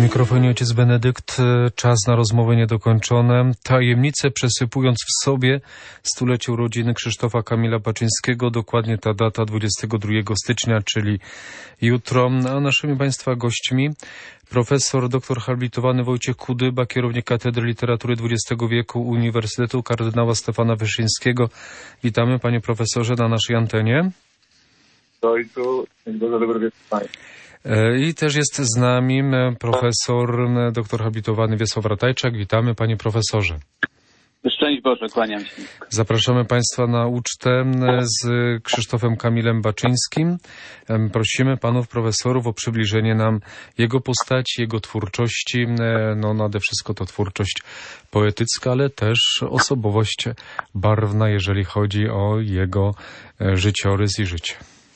mikrofonie ojciec Benedykt. Czas na rozmowy niedokończone. Tajemnice przesypując w sobie stulecie urodziny Krzysztofa Kamila Baczyńskiego. Dokładnie ta data 22 stycznia, czyli jutro. A naszymi Państwa gośćmi profesor dr habilitowany Wojciech Kudyba, kierownik Katedry Literatury XX wieku Uniwersytetu Kardynała Stefana Wyszyńskiego. Witamy, panie profesorze, na naszej antenie. Ojcu, bardzo dobry wieczór państwu. I też jest z nami profesor dr habilitowany Wiesław Ratajczak. Witamy, panie profesorze. Szczęść Boże, kłaniam się. Zapraszamy Państwa na ucztę z Krzysztofem Kamilem Baczyńskim. Prosimy panów profesorów o przybliżenie nam jego postaci, jego twórczości. No nade wszystko to twórczość poetycka, ale też osobowość barwna, jeżeli chodzi o jego życiorys i życie.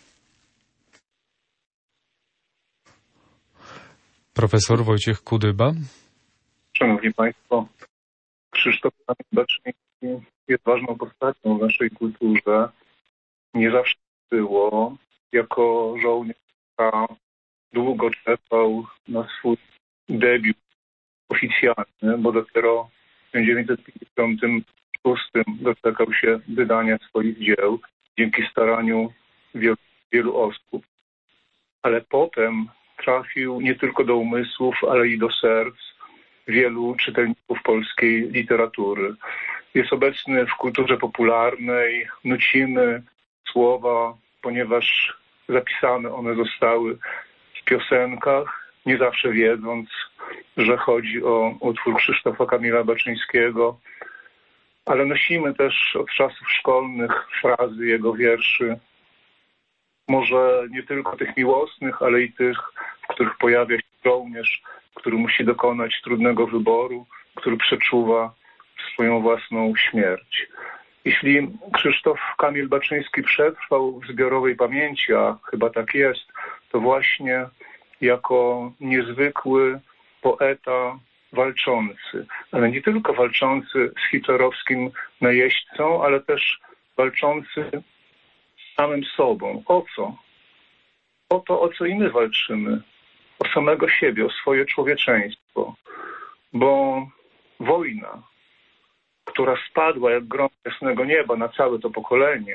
Profesor Wojciech Kudyba. Szanowni Państwo, Krzysztof Kamil Baczyński jest ważną postacią w naszej kulturze. Nie zawsze było. Jako żołnierz długo czekał na swój debiut oficjalny, bo dopiero w 1956 doczekał się wydania swoich dzieł dzięki staraniu wielu osób. Ale potem trafił nie tylko do umysłów, ale i do serc wielu czytelników polskiej literatury. Jest obecny w kulturze popularnej, nucimy słowa, ponieważ zapisane one zostały w piosenkach, nie zawsze wiedząc, że chodzi o utwór Krzysztofa Kamila Baczyńskiego, ale nosimy też od czasów szkolnych frazy jego wierszy, może nie tylko tych miłosnych, ale i tych, w których pojawia się żołnierz, który musi dokonać trudnego wyboru, który przeczuwa swoją własną śmierć. Jeśli Krzysztof Kamil Baczyński przetrwał w zbiorowej pamięci, a chyba tak jest, to właśnie jako niezwykły poeta walczący, ale nie tylko walczący z hitlerowskim najeźdźcą, ale też walczący z samym sobą. O co? O to, o co i my walczymy. O samego siebie, o swoje człowieczeństwo. Bo wojna, która spadła jak grom z jasnego nieba na całe to pokolenie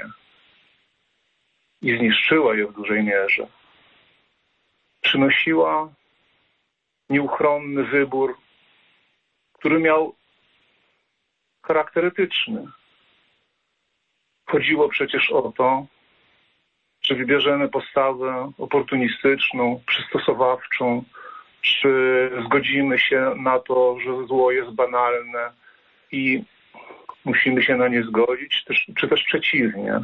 i zniszczyła je w dużej mierze, przynosiła nieuchronny wybór, który miał charakter etyczny. Chodziło przecież o to, czy wybierzemy postawę oportunistyczną, przystosowawczą, czy zgodzimy się na to, że zło jest banalne i musimy się na nie zgodzić, czy też przeciwnie.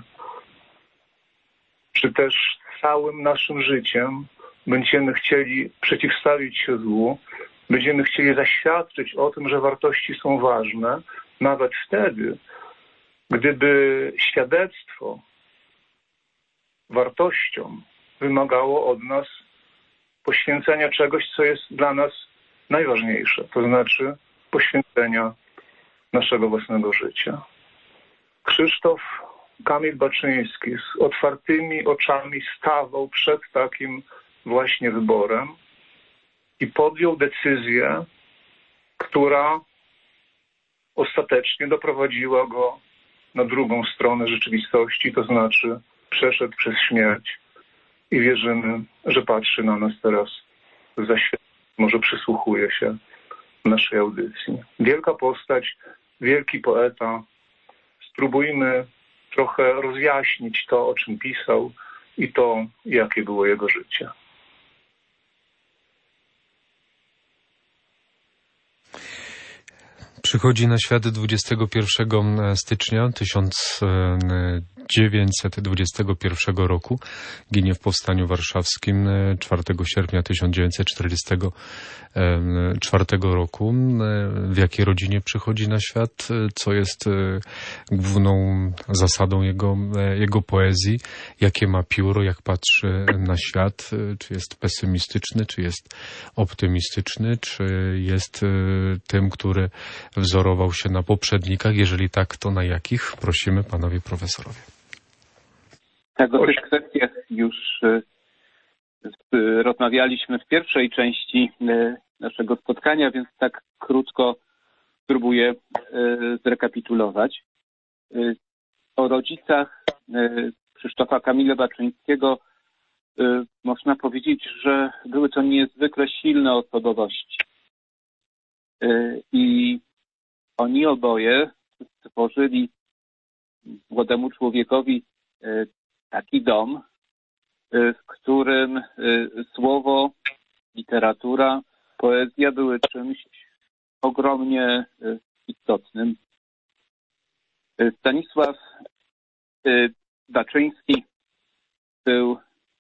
Czy też całym naszym życiem będziemy chcieli przeciwstawić się złu, będziemy chcieli zaświadczyć o tym, że wartości są ważne, nawet wtedy, gdyby świadectwo wartościom wymagało od nas poświęcenia czegoś, co jest dla nas najważniejsze, to znaczy poświęcenia naszego własnego życia. Krzysztof Kamil Baczyński z otwartymi oczami stawał przed takim właśnie wyborem i podjął decyzję, która ostatecznie doprowadziła go na drugą stronę rzeczywistości, to znaczy przeszedł przez śmierć i wierzymy, że patrzy na nas teraz za świat, może przysłuchuje się naszej audycji. Wielka postać, wielki poeta. Spróbujmy trochę rozjaśnić to, o czym pisał i to, jakie było jego życie. Przychodzi na świat 21 stycznia 1921 roku. Ginie w Powstaniu Warszawskim 4 sierpnia 1944 roku. W jakiej rodzinie przychodzi na świat? Co jest główną zasadą jego poezji? Jakie ma pióro? Jak patrzy na świat? Czy jest pesymistyczny? Czy jest optymistyczny? Czy jest tym, który wzorował się na poprzednikach? Jeżeli tak, to na jakich? Prosimy panowie profesorowie. Tak, o tych kwestiach już rozmawialiśmy w pierwszej części naszego spotkania, więc tak krótko spróbuję zrekapitulować. O rodzicach Krzysztofa Kamila Baczyńskiego można powiedzieć, że były to niezwykle silne osobowości. I oni oboje stworzyli młodemu człowiekowi taki dom, w którym słowo, literatura, poezja były czymś ogromnie istotnym. Stanisław Baczyński był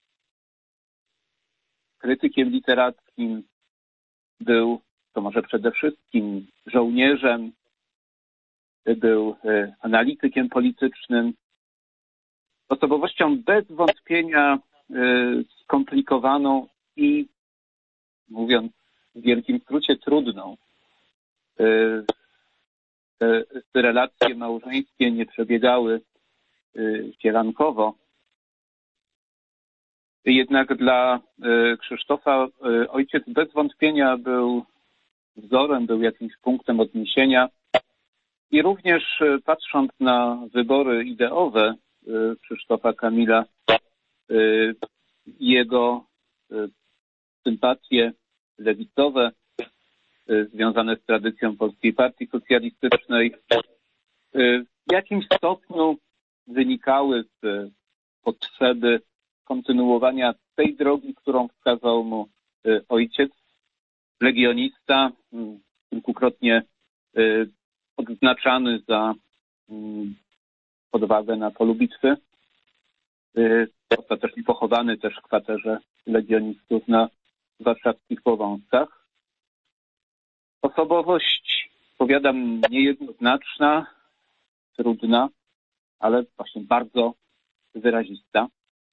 krytykiem literackim, był, to może przede wszystkim, żołnierzem, był analitykiem politycznym, osobowością bez wątpienia skomplikowaną i, mówiąc w wielkim skrócie, trudną. Te relacje małżeńskie nie przebiegały fierankowo. Jednak dla Krzysztofa ojciec bez wątpienia był wzorem, był jakimś punktem odniesienia i również patrząc na wybory ideowe Krzysztofa Kamila, jego sympatie lewicowe związane z tradycją Polskiej Partii Socjalistycznej w jakimś stopniu wynikały z potrzeby kontynuowania tej drogi, którą wskazał mu ojciec, legionista, kilkukrotnie odznaczany za odwagę na polu bitwy, ostatecznie pochowany też w kwaterze legionistów na warszawskich Powązkach. Osobowość, powiadam, niejednoznaczna, trudna, ale właśnie bardzo wyrazista.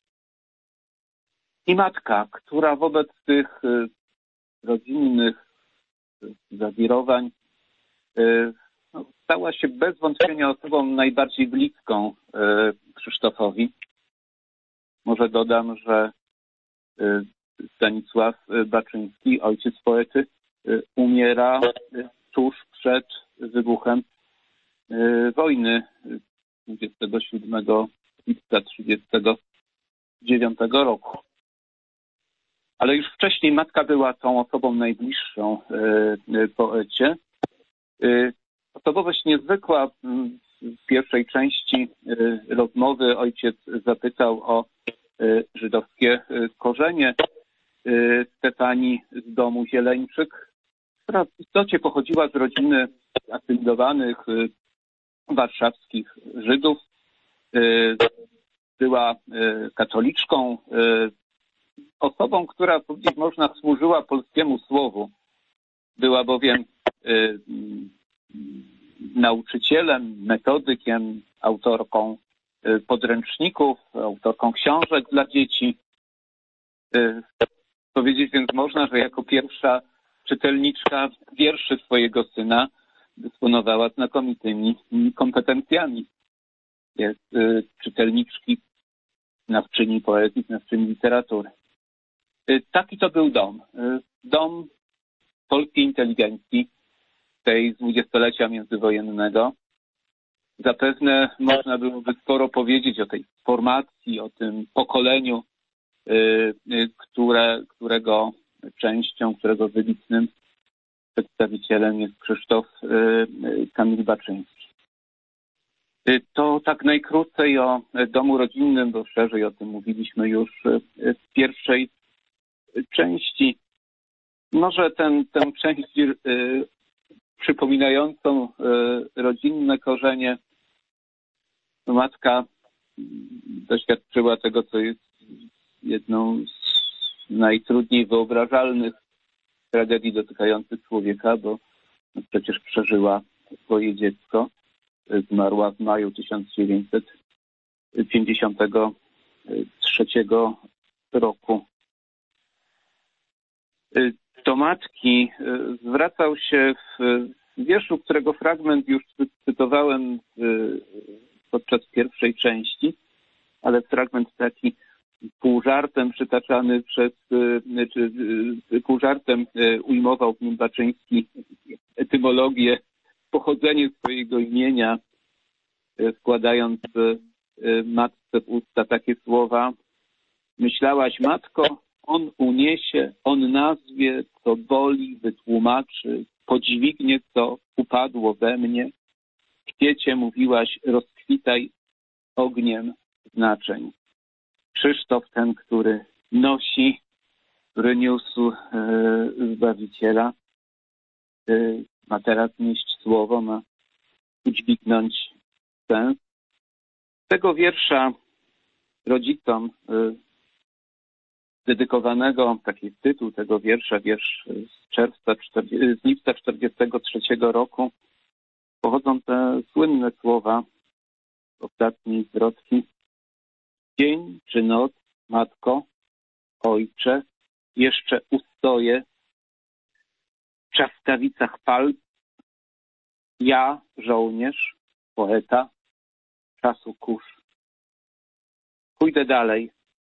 I matka, która wobec tych rodzinnych zawirowań stała się bez wątpienia osobą najbardziej bliską Krzysztofowi. Może dodam, że Stanisław Baczyński, ojciec poety, umiera tuż przed wybuchem wojny 27 lipca 1939 roku. Ale już wcześniej matka była tą osobą najbliższą poecie. Osobowość niezwykła. W pierwszej części rozmowy ojciec zapytał o żydowskie korzenie Stefanii z domu Zieleńczyk, która w istocie pochodziła z rodziny asymilowanych warszawskich Żydów. Była katoliczką, osobą, która, powiedzieć można, służyła polskiemu słowu. Była bowiem nauczycielem, metodykiem, autorką podręczników, autorką książek dla dzieci. Powiedzieć więc można, że jako pierwsza czytelniczka wierszy swojego syna dysponowała znakomitymi kompetencjami. Jest czytelniczki, znawczyni poezji, znawczyni literatury. Taki to był dom. Dom polskiej inteligencji, tej z dwudziestolecia międzywojennego. Zapewne można byłoby sporo powiedzieć o tej formacji, o tym pokoleniu, którego częścią, którego wybitnym przedstawicielem jest Krzysztof Kamil Baczyński. To tak najkrócej o domu rodzinnym, bo szerzej o tym mówiliśmy już w pierwszej części. Może tę część przypominającą rodzinne korzenie. Matka doświadczyła tego, co jest jedną z najtrudniej wyobrażalnych tragedii dotykających człowieka, bo przecież przeżyła swoje dziecko. Zmarła w maju 1953 roku. Do matki zwracał się w wierszu, którego fragment już cytowałem podczas pierwszej części, ale fragment taki pół żartem przytaczany pół żartem ujmował w nim Baczyński etymologię, pochodzenie swojego imienia, wkładając matce w usta takie słowa: myślałaś, matko, on uniesie, on nazwie, co boli, wytłumaczy, podźwignie, co upadło we mnie. W kwiecie mówiłaś, rozkwitaj ogniem znaczeń. Krzysztof, ten, który nosi, który niósł Zbawiciela, ma teraz nieść słowo, ma udźwignąć sens. Tego wiersza rodzicom dedykowanego, taki jest tytuł tego wiersza, wiersz z lipca 1943 roku, pochodzą te słynne słowa ostatniej zwrotki. Dzień czy noc, matko, ojcze, jeszcze ustoję w trzaskawicach palc. Ja, żołnierz, poeta, czasu kurz. Pójdę dalej.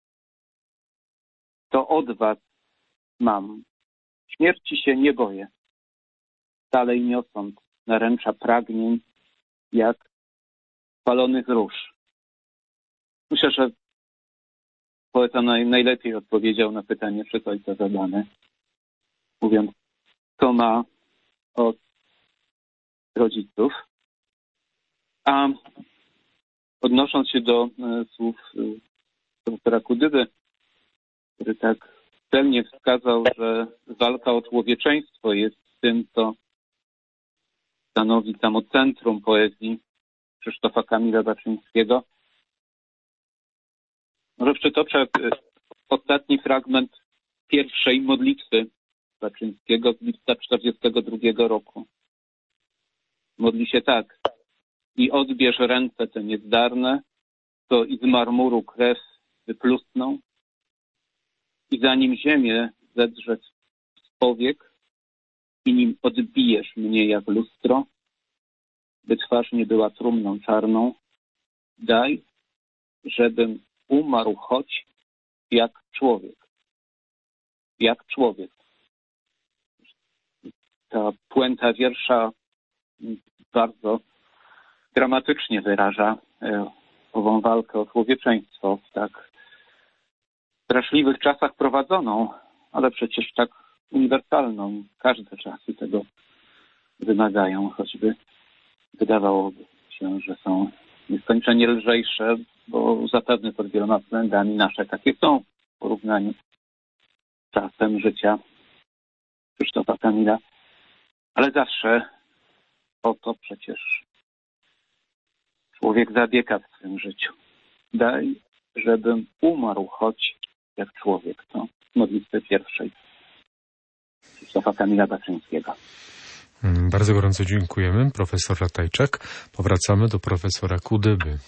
To od was mam. Śmierci się nie boję. Dalej niosąc naręcza pragnień, jak spalonych róż. Myślę, że poeta najlepiej odpowiedział na pytanie przez ojca zadane, mówiąc, co ma od rodziców. A odnosząc się do słów profesora Kudyby, który tak celnie wskazał, że walka o człowieczeństwo jest tym, co stanowi samo centrum poezji Krzysztofa Kamila Baczyńskiego. Może przytoczę ostatni fragment pierwszej modlitwy Baczyńskiego z lipca 1942 roku. Modli się tak. I odbierz ręce te niezdarne, co i z marmuru krew wyplusną, i zanim ziemię zedrzeć z powiek i nim odbijesz mnie jak lustro, by twarz nie była trumną czarną, daj, żebym umarł choć jak człowiek. Jak człowiek. Ta puenta wiersza bardzo dramatycznie wyraża ową walkę o człowieczeństwo w tak straszliwych czasach prowadzoną, ale przecież tak uniwersalną. Każde czasy tego wymagają, choćby wydawałoby się, że są nieskończenie lżejsze, bo zapewne pod wieloma względami nasze takie są w porównaniu z czasem życia Krzysztofa Kamila. Ale zawsze o to przecież człowiek zabiega w swym życiu. Daj, żebym umarł choć jak człowiek. To w modlitwie pierwszej Krzysztofa Kamila Baczyńskiego. Bardzo gorąco dziękujemy. Profesor Ratajczak. Powracamy do profesora Kudyby.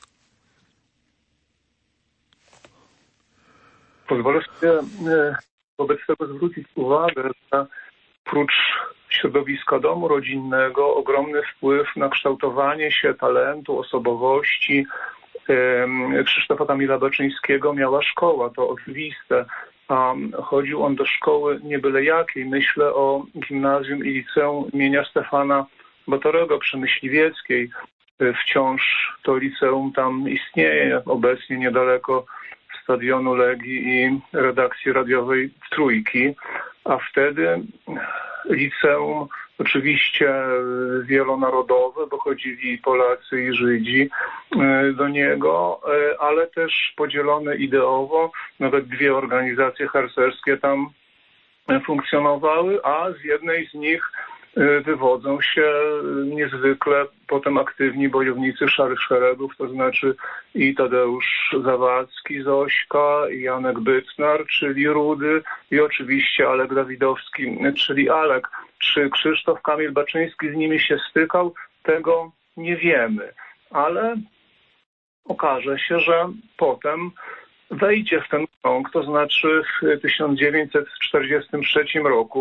Pozwolę sobie wobec tego zwrócić uwagę, że prócz środowiska domu rodzinnego ogromny wpływ na kształtowanie się talentu, osobowości Krzysztofa Kamila Baczyńskiego miała szkoła. To oczywiste. A chodził on do szkoły nie byle jakiej. Myślę o gimnazjum i liceum imienia Stefana Batorego przy Myśliwieckiej. Wciąż to liceum tam istnieje, obecnie niedaleko stadionu Legii i redakcji radiowej Trójki, a wtedy liceum oczywiście wielonarodowe, bo chodzili Polacy i Żydzi do niego, ale też podzielone ideowo. Nawet dwie organizacje harcerskie tam funkcjonowały, a z jednej z nich wywodzą się niezwykle potem aktywni bojownicy Szarych Szeregów, to znaczy i Tadeusz Zawadzki, Zośka, i Janek Bytnar, czyli Rudy, i oczywiście Alek Dawidowski, czyli Alek. Czy Krzysztof Kamil Baczyński z nimi się stykał? Tego nie wiemy, ale okaże się, że potem wejdzie w ten krąg, to znaczy w 1943 roku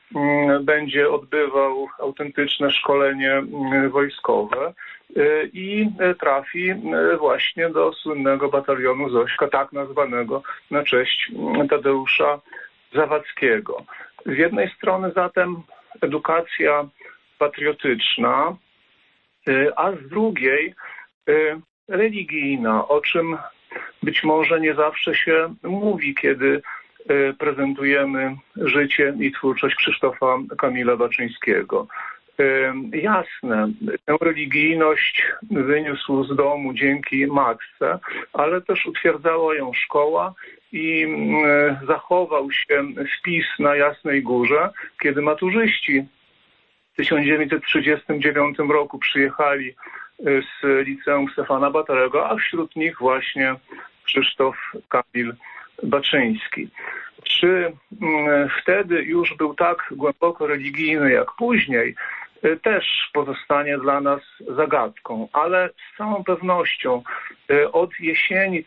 będzie odbywał autentyczne szkolenie wojskowe i trafi właśnie do słynnego batalionu Zośka, tak nazwanego na cześć Tadeusza Zawadzkiego. Z jednej strony zatem edukacja patriotyczna, a z drugiej religijna, o czym być może nie zawsze się mówi, kiedy prezentujemy życie i twórczość Krzysztofa Kamila Baczyńskiego. Jasne, tę religijność wyniósł z domu dzięki matce, ale też utwierdzała ją szkoła i zachował się wpis na Jasnej Górze, kiedy maturzyści w 1939 roku przyjechali z liceum Stefana Batorego, a wśród nich właśnie Krzysztof Kamil Baczyński. Czy wtedy już był tak głęboko religijny jak później, też pozostanie dla nas zagadką, ale z całą pewnością od jesieni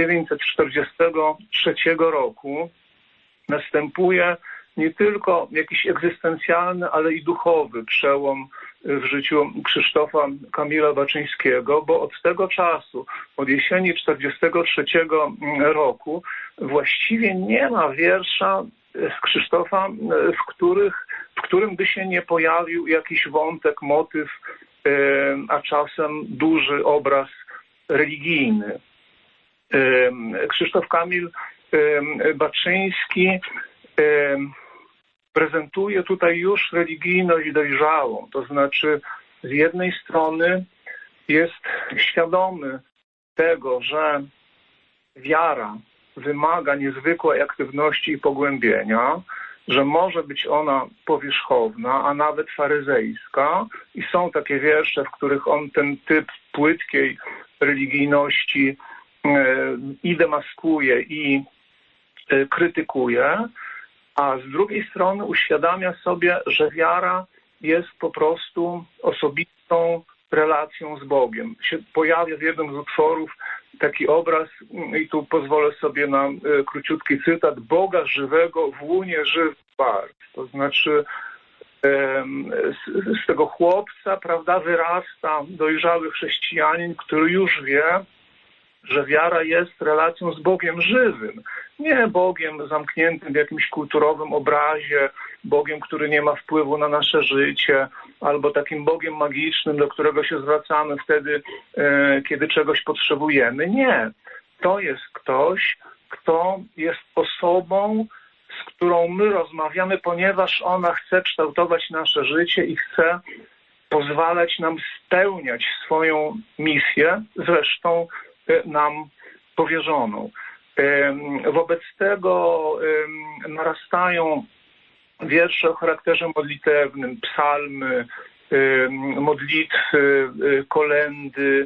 1943 roku następuje nie tylko jakiś egzystencjalny, ale i duchowy przełom w życiu Krzysztofa Kamila Baczyńskiego, bo od tego czasu, od jesieni 1943 roku właściwie nie ma wiersza Krzysztofa, w którym by się nie pojawił jakiś wątek, motyw, a czasem duży obraz religijny. Krzysztof Kamil Baczyński prezentuje tutaj już religijność dojrzałą, to znaczy z jednej strony jest świadomy tego, że wiara wymaga niezwykłej aktywności i pogłębienia, że może być ona powierzchowna, a nawet faryzejska i są takie wiersze, w których on ten typ płytkiej religijności i demaskuje, i krytykuje, a z drugiej strony uświadamia sobie, że wiara jest po prostu osobistą relacją z Bogiem. Się pojawia w jednym z utworów taki obraz, i tu pozwolę sobie na króciutki cytat: Boga żywego w łunie żywy wart. To znaczy z tego chłopca, prawda, wyrasta dojrzały chrześcijanin, który już wie, że wiara jest relacją z Bogiem żywym, nie Bogiem zamkniętym w jakimś kulturowym obrazie, Bogiem, który nie ma wpływu na nasze życie, albo takim Bogiem magicznym, do którego się zwracamy wtedy, kiedy czegoś potrzebujemy. Nie. To jest ktoś, kto jest osobą, z którą my rozmawiamy, ponieważ ona chce kształtować nasze życie i chce pozwalać nam spełniać swoją misję, zresztą nam powierzoną. Wobec tego narastają wiersze o charakterze modlitewnym, psalmy, modlitwy, kolędy.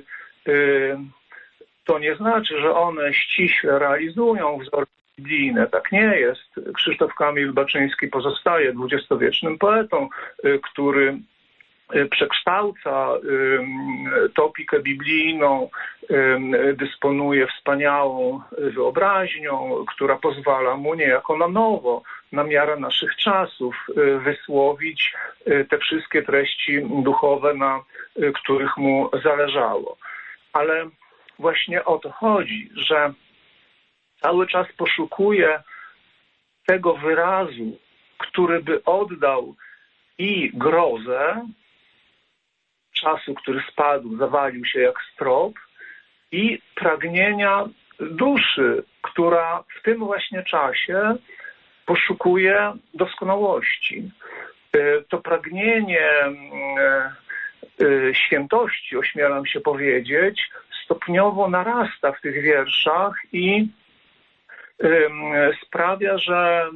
To nie znaczy, że one ściśle realizują wzory biblijne. Tak nie jest. Krzysztof Kamil Baczyński pozostaje dwudziestowiecznym poetą, który przekształca topikę biblijną, dysponuje wspaniałą wyobraźnią, która pozwala mu niejako na nowo, na miarę naszych czasów wysłowić te wszystkie treści duchowe, na których mu zależało. Ale właśnie o to chodzi, że cały czas poszukuje tego wyrazu, który by oddał i grozę czasu, który spadł, zawalił się jak strop, i pragnienia duszy, która w tym właśnie czasie poszukuje doskonałości. To pragnienie świętości, ośmielam się powiedzieć, stopniowo narasta w tych wierszach i sprawia, że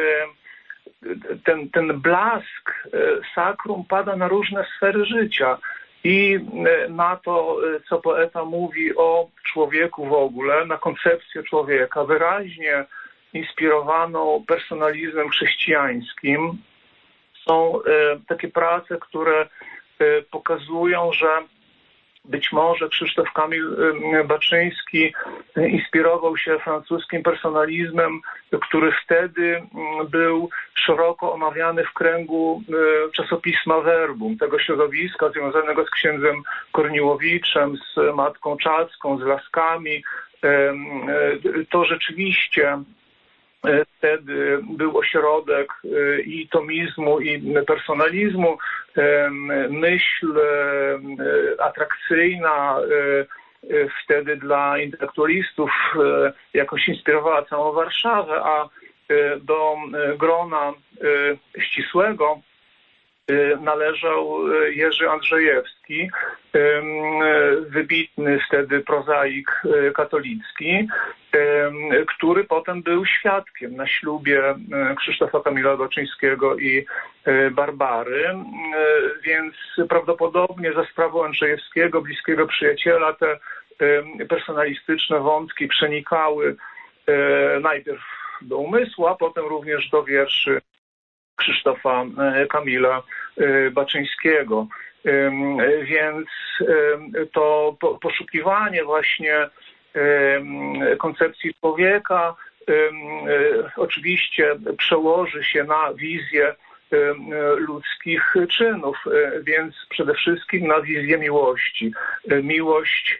ten blask sakrum pada na różne sfery życia i na to, co poeta mówi o człowieku w ogóle, na koncepcję człowieka, wyraźnie inspirowaną personalizmem chrześcijańskim. Są takie prace, które pokazują, że być może Krzysztof Kamil Baczyński inspirował się francuskim personalizmem, który wtedy był szeroko omawiany w kręgu czasopisma Verbum, tego środowiska związanego z księdzem Korniłowiczem, z matką Czacką, z Laskami. To rzeczywiście wtedy był ośrodek i tomizmu, i personalizmu. Myśl atrakcyjna wtedy dla intelektualistów jakoś inspirowała całą Warszawę, a do grona ścisłego należał Jerzy Andrzejewski, wybitny wtedy prozaik katolicki, który potem był świadkiem na ślubie Krzysztofa Kamila Baczyńskiego i Barbary, więc prawdopodobnie za sprawą Andrzejewskiego, bliskiego przyjaciela, te personalistyczne wątki przenikały najpierw do umysłu, a potem również do wierszy Krzysztofa Kamila Baczyńskiego. Więc to poszukiwanie właśnie koncepcji człowieka oczywiście przełoży się na wizję ludzkich czynów, więc przede wszystkim na wizję miłości. Miłość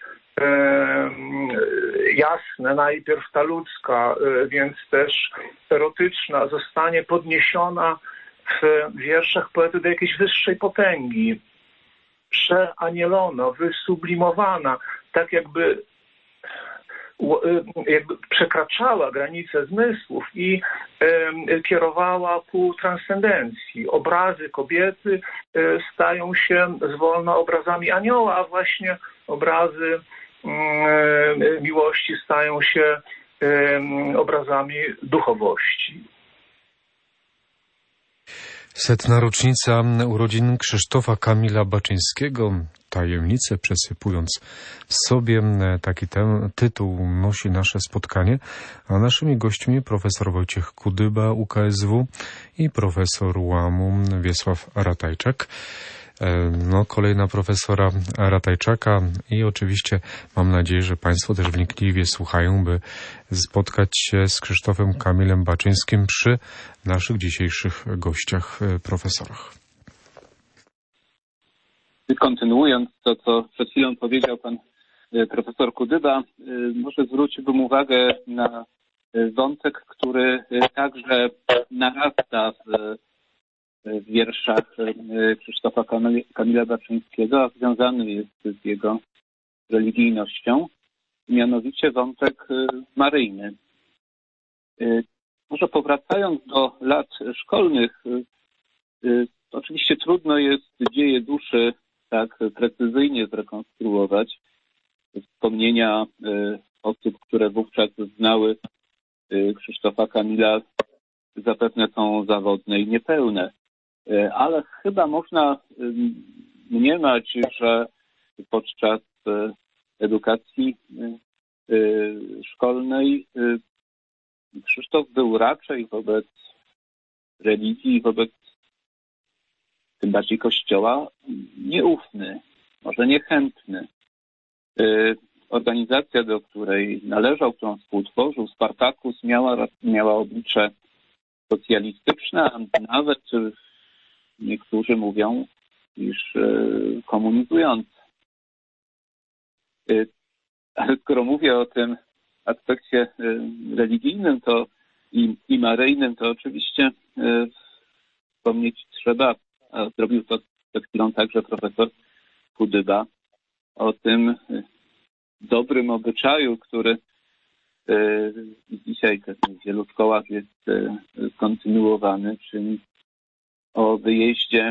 jasne, najpierw ta ludzka, więc też erotyczna, zostanie podniesiona w wierszach poety do jakiejś wyższej potęgi, przeanielona, wysublimowana, tak jakby przekraczała granice zmysłów i kierowała ku transcendencji. Obrazy kobiety stają się zwolna obrazami anioła, a właśnie obrazy miłości stają się obrazami duchowości. 100. rocznica urodzin Krzysztofa Kamila Baczyńskiego. Tajemnice przesypując w sobie. Taki tytuł nosi nasze spotkanie, a naszymi gośćmi profesor Wojciech Kudyba, UKSW, i profesor UAM-u Wiesław Ratajczak. Kolejna profesora Ratajczaka i oczywiście mam nadzieję, że Państwo też wnikliwie słuchają, by spotkać się z Krzysztofem Kamilem Baczyńskim przy naszych dzisiejszych gościach, profesorach. Kontynuując to, co przed chwilą powiedział pan profesor Kudyba, może zwróciłbym uwagę na wątek, który także narasta w wierszach Krzysztofa Kamila Baczyńskiego, a związany jest z jego religijnością, mianowicie wątek maryjny. Może powracając do lat szkolnych, oczywiście trudno jest dzieje duszy tak precyzyjnie zrekonstruować. Wspomnienia osób, które wówczas znały Krzysztofa Kamila, zapewne są zawodne i niepełne. Ale chyba można mniemać, że podczas edukacji szkolnej Krzysztof był raczej wobec religii, wobec tym bardziej Kościoła nieufny, może niechętny. Organizacja, do której należał, którą współtworzył, Spartakus, miała oblicze socjalistyczne, a nawet niektórzy mówią, iż komunizujące. Ale skoro mówię o tym aspekcie religijnym to i maryjnym, to oczywiście wspomnieć trzeba, a zrobił to przed chwilą także profesor Kudyba, o tym dobrym obyczaju, który dzisiaj w wielu szkołach jest kontynuowany, czyli o wyjeździe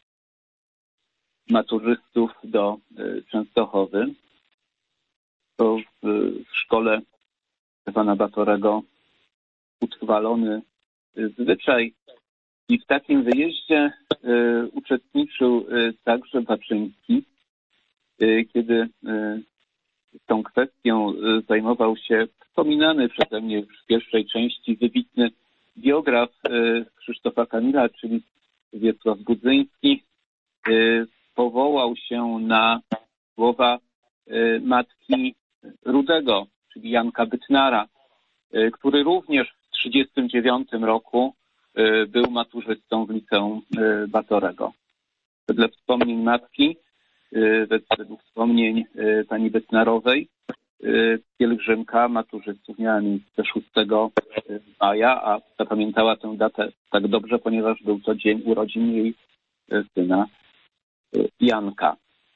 maturzystów do Częstochowy. To w szkole Stefana Batorego utrwalony zwyczaj i w takim wyjeździe uczestniczył także Baczyński, kiedy tą kwestią zajmował się wspominany przeze mnie już w pierwszej części wybitny biograf Krzysztofa Kamila, czyli Wiesław Budzyński. Powołał się na słowa matki Rudego, czyli Janka Bytnara, który również w 1939 roku był maturzystą w liceum Batorego. Wedle wspomnień matki, według wspomnień pani Bytnarowej, pielgrzymka maturzystów miała miejsce 6 maja, a zapamiętała tę datę tak dobrze, ponieważ był to dzień urodzin jej syna Janka.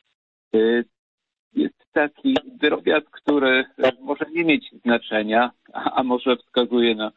Jest taki drobiazg, który może nie mieć znaczenia, a może wskazuje na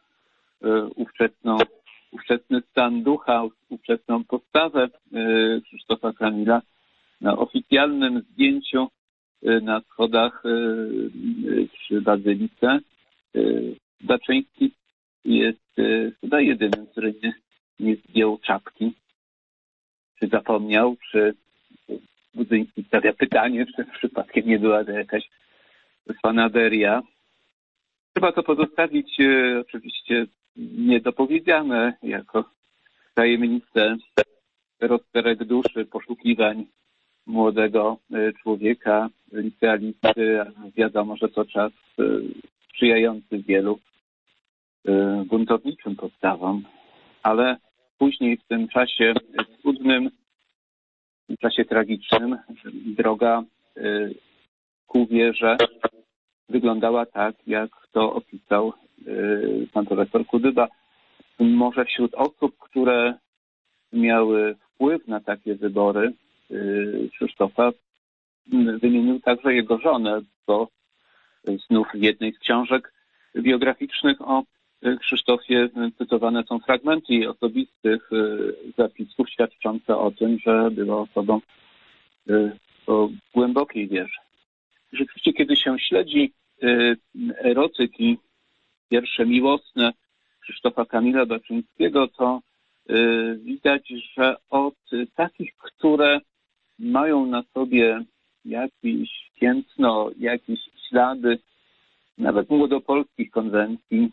ówczesny stan ducha, ówczesną postawę Krzysztofa Kamila. Na oficjalnym zdjęciu na schodach przy Bazylice Baczyński jest chyba jedynym, który nie zdjął czapki. Czy zapomniał, czy Budzyński stawia pytanie, czy przypadkiem nie była to jakaś fanaberia. Trzeba to pozostawić oczywiście niedopowiedziane jako tajemnicę rozterek duszy, poszukiwań młodego człowieka, licealisty. Wiadomo, że to czas sprzyjający wielu buntowniczym postawom, ale później w tym czasie trudnym, w tym czasie tragicznym droga ku wierze wyglądała tak, jak to opisał pan profesor Kudyba. Może wśród osób, które miały wpływ na takie wybory Krzysztofa, wymienił także jego żonę, bo znów w jednej z książek biograficznych o Krzysztofie cytowane są fragmenty jej osobistych zapisków świadczące o tym, że była osobą o głębokiej wierze. Rzeczywiście, kiedy się śledzi erotyki, wiersze miłosne Krzysztofa Kamila Baczyńskiego, to widać, że od takich, które mają na sobie jakieś piętno, jakieś ślady, nawet młodopolskich konwencji,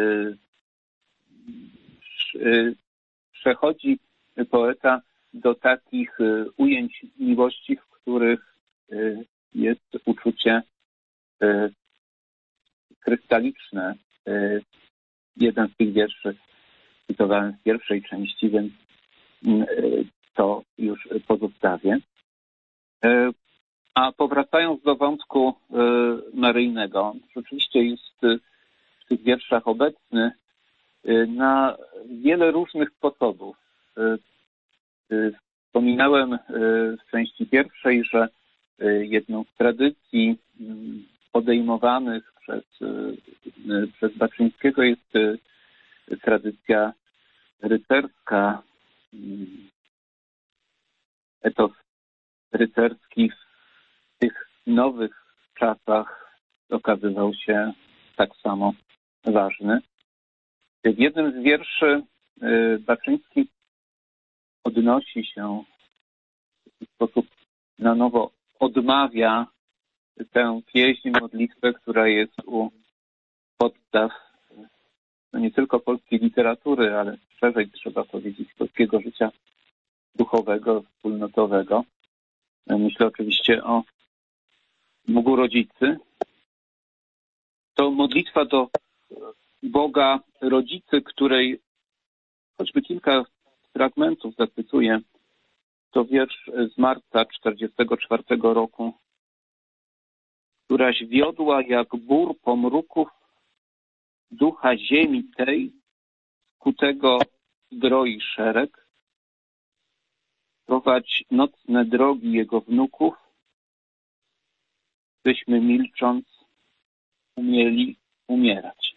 przechodzi poeta do takich ujęć miłości, w których jest uczucie krystaliczne. Jeden z tych wierszy cytowałem w pierwszej części, więc to już pozostawię. A powracając do wątku maryjnego, rzeczywiście jest w tych wierszach obecny na wiele różnych sposobów. Wspominałem w części pierwszej, że jedną z tradycji podejmowanych przez Baczyńskiego jest tradycja rycerska, etos rycerski w tych nowych czasach okazywał się tak samo ważny. W jednym z wierszy Baczyński odnosi się w sposób na nowo, odmawia tę pieśń, modlitwę, która jest u podstaw no nie tylko polskiej literatury, ale szerzej trzeba powiedzieć polskiego życia duchowego, wspólnotowego. Myślę oczywiście o Bogu Rodzicy. To modlitwa do Boga Rodzicy, której choćby kilka fragmentów zacytuję. To wiersz z marca 1944 roku. Któraś wiodła jak bór pomruków ducha ziemi tej, skutego zbroi szereg, prowadź nocne drogi jego wnuków, byśmy milcząc umieli umierać.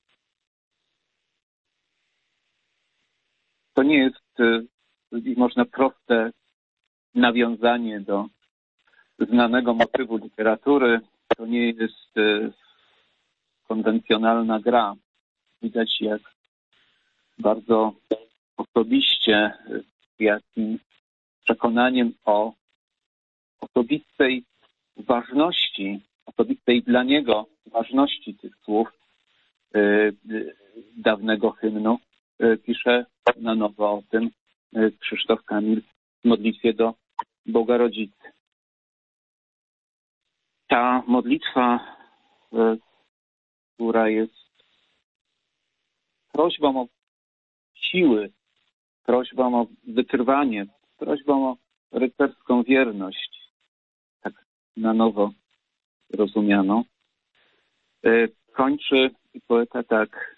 To nie jest, można proste nawiązanie do znanego motywu literatury, to nie jest konwencjonalna gra. Widać, jak bardzo osobiście, jakim przekonaniem o osobistej ważności, osobistej dla niego ważności tych słów dawnego hymnu pisze na nowo o tym Krzysztof Kamil w modlitwie do Boga Rodzicy. Ta modlitwa, która jest prośbą o siły, prośbą o wytrwanie, prośbą o rycerską wierność, tak na nowo rozumiano, kończy poeta tak: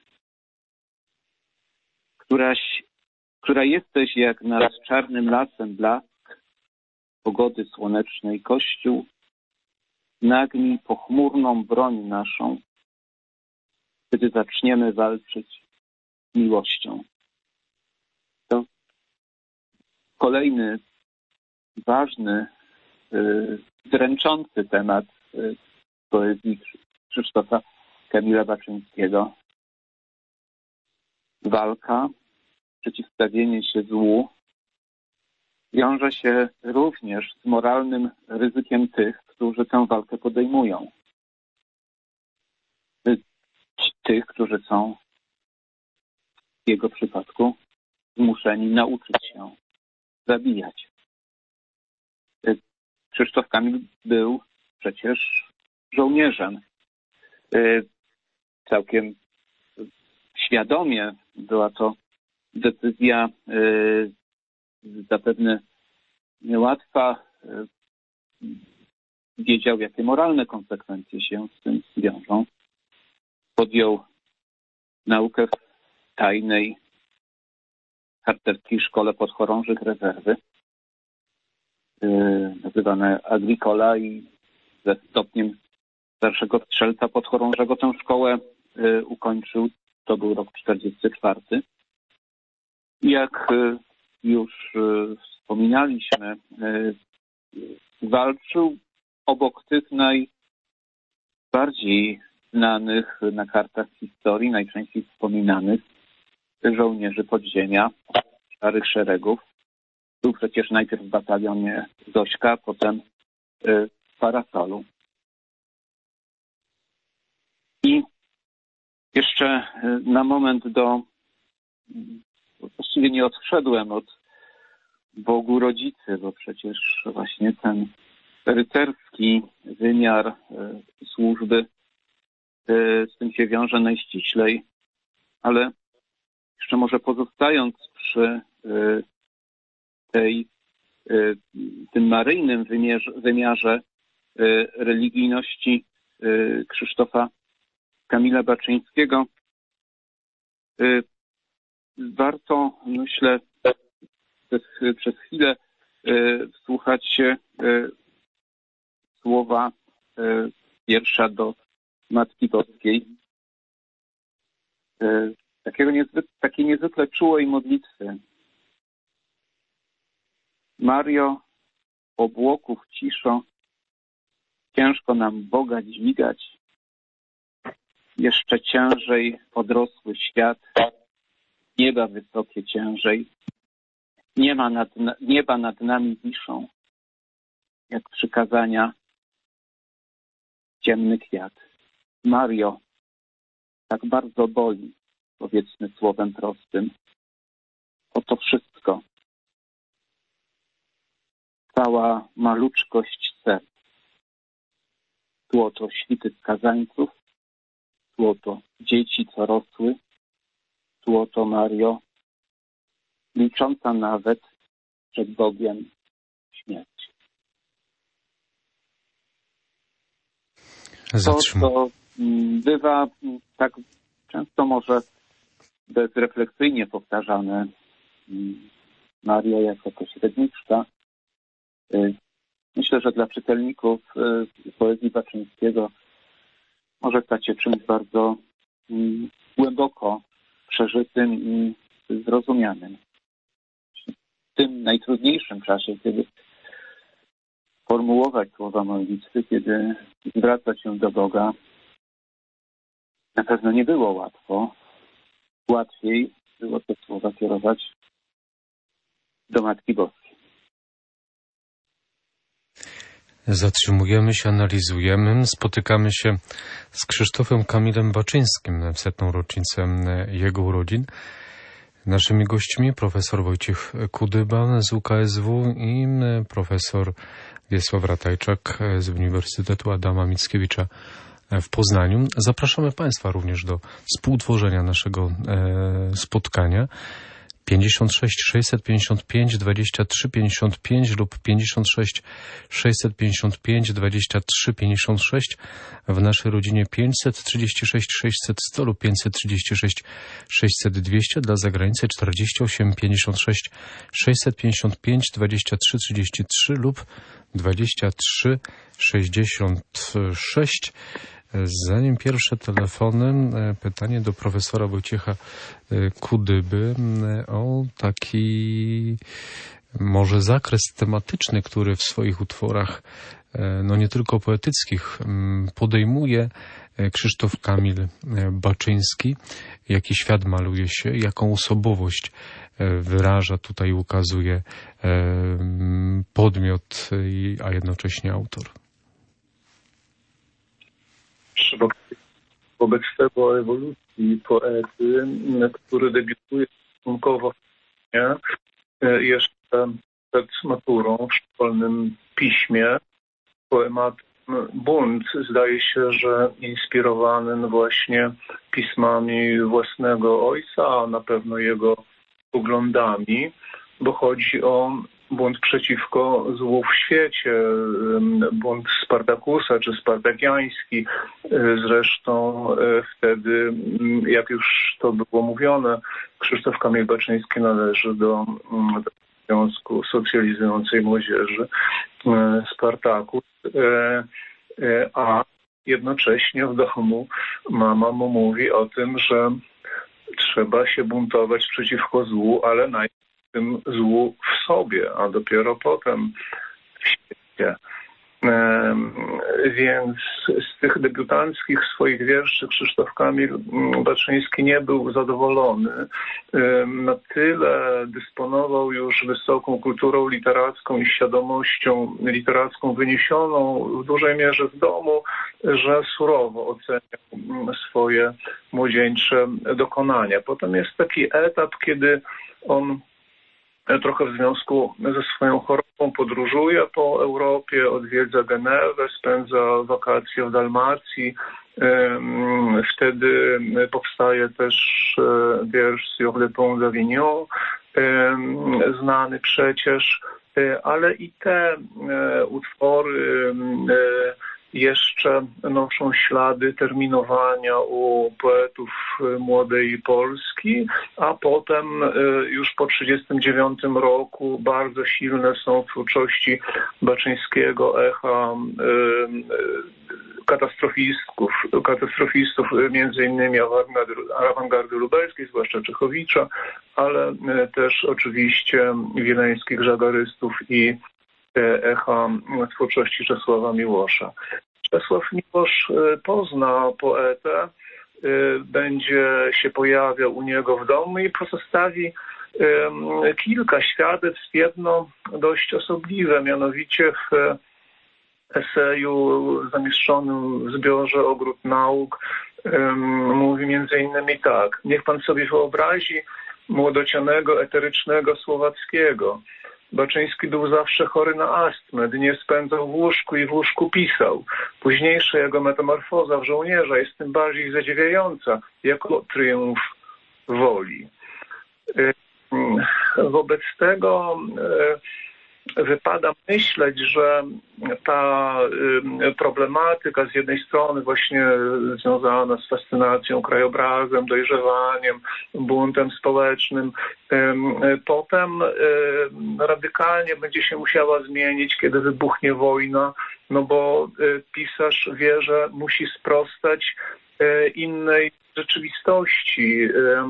która jesteś jak nad czarnym lasem blask pogody słonecznej, Kościół, nagnij pochmurną broń naszą, gdy zaczniemy walczyć miłością. To kolejny ważny, dręczący temat poezji Krzysztofa Kamila Baczyńskiego. Walka, przeciwstawienie się złu wiąże się również z moralnym ryzykiem tych, którzy tę walkę podejmują. Tych, którzy są w jego przypadku zmuszeni nauczyć się zabijać. Krzysztof Kamil był przecież żołnierzem. Całkiem świadomie była to decyzja zapewne niełatwa. Wiedział, jakie moralne konsekwencje się z tym wiążą. Podjął naukę w tajnej harcerskiej szkole podchorążych rezerwy, nazywane Agricola, i ze stopniem starszego strzelca podchorążego tę szkołę ukończył. To był rok 1944. Jak już wspominaliśmy, walczył obok tych najbardziej znanych na kartach historii, najczęściej wspominanych żołnierzy podziemia, Szarych Szeregów. Był przecież najpierw w batalionie Zośka, potem w Parasolu. I jeszcze na moment właściwie nie odszedłem od Bogu Rodzicy, bo przecież właśnie ten rycerski wymiar służby z tym się wiąże najściślej, ale jeszcze może pozostając przy tym maryjnym wymiarze religijności Krzysztofa Kamila Baczyńskiego, warto, myślę, przez chwilę wsłuchać się słowa wiersza do Matki Boskiej. Takiej niezwykle czułej modlitwy. Mario, obłoków ciszo, ciężko nam Boga dźwigać. Jeszcze ciężej podrosły świat, nieba wysokie ciężej. Nieba nad nami wiszą, jak przykazania ciemny kwiat. Mario, tak bardzo boli, powiedzmy słowem prostym, oto wszystko. Cała maluczkość serc. Tłoto świty skazańców, tłoto dzieci, co rosły, tłoto Mario, milcząca nawet przed Bogiem śmierć. To bywa tak często może bezrefleksyjnie powtarzane. Maria jako pośredniczka. Myślę, że dla czytelników poezji Baczyńskiego może stać się czymś bardzo głęboko przeżytym i zrozumianym. W tym najtrudniejszym czasie, kiedy formułować słowa modlitwy, kiedy zwracać się do Boga, na pewno nie było łatwo. Łatwiej było te słowa kierować do Matki Boskiej. Zatrzymujemy się, analizujemy, spotykamy się z Krzysztofem Kamilem Baczyńskim w 100. rocznicę jego urodzin. Naszymi gośćmi profesor Wojciech Kudyba z UKSW i profesor Wiesław Ratajczak z Uniwersytetu Adama Mickiewicza w Poznaniu. Zapraszamy Państwa również do współtworzenia naszego spotkania. 56 655 23 55 lub 56 655 23 56, w naszej rodzinie 536 600 100 lub 536 600 200, dla zagranicy 48 56 655 23 33 lub 23 66. Zanim pierwsze telefony, pytanie do profesora Wojciecha Kudyby o taki może zakres tematyczny, który w swoich utworach, no nie tylko poetyckich, podejmuje Krzysztof Kamil Baczyński. Jaki świat maluje się, jaką osobowość wyraża, tutaj ukazuje podmiot, a jednocześnie autor. Wobec tego ewolucji poety, który debiutuje stosunkowo jeszcze przed maturą w szkolnym piśmie, poematem Bunt, zdaje się, że inspirowanym właśnie pismami własnego ojca, a na pewno jego poglądami, bo chodzi o bunt przeciwko złu w świecie, bunt Spartakusa czy spartakiański. Zresztą wtedy, jak już to było mówione, Krzysztof Kamil Baczyński należy do Związku Socjalizującej Młodzieży Spartakus, a jednocześnie w domu mama mu mówi o tym, że trzeba się buntować przeciwko złu, ale najpierw tym złu w sobie, a dopiero potem w świecie. Więc z tych debiutanckich swoich wierszy Krzysztof Kamil Baczyński nie był zadowolony. Na tyle dysponował już wysoką kulturą literacką i świadomością literacką wyniesioną w dużej mierze w domu, że surowo oceniał swoje młodzieńcze dokonania. Potem jest taki etap, kiedy on trochę w związku ze swoją chorobą podróżuje po Europie, odwiedza Genewę, spędza wakacje w Dalmacji. Wtedy powstaje też wiersz Sur le pont d'Avignon, znany przecież, ale i te utwory jeszcze noszą ślady terminowania u poetów młodej Polski, a potem już po 1939 roku bardzo silne są w twórczości Baczyńskiego echa katastrofistów, między innymi awangardy lubelskiej, zwłaszcza Czechowicza, ale też oczywiście wileńskich żagarystów i echa twórczości Czesława Miłosza. Czesław Miłosz pozna poetę, będzie się pojawiał u niego w domu i pozostawi kilka świadectw, jedno dość osobliwe, mianowicie w eseju zamieszczonym w zbiorze Ogród Nauk mówi między innymi tak: niech pan sobie wyobrazi młodocianego, eterycznego Słowackiego. Baczyński był zawsze chory na astmę, dnie spędzał w łóżku i w łóżku pisał. Późniejsza jego metamorfoza w żołnierza jest tym bardziej zadziwiająca, jako triumf woli. Wobec tego wypada myśleć, że ta problematyka z jednej strony właśnie związana z fascynacją krajobrazem, dojrzewaniem, buntem społecznym, potem radykalnie będzie się musiała zmienić, kiedy wybuchnie wojna, no bo pisarz wie, że musi sprostać innej rzeczywistości,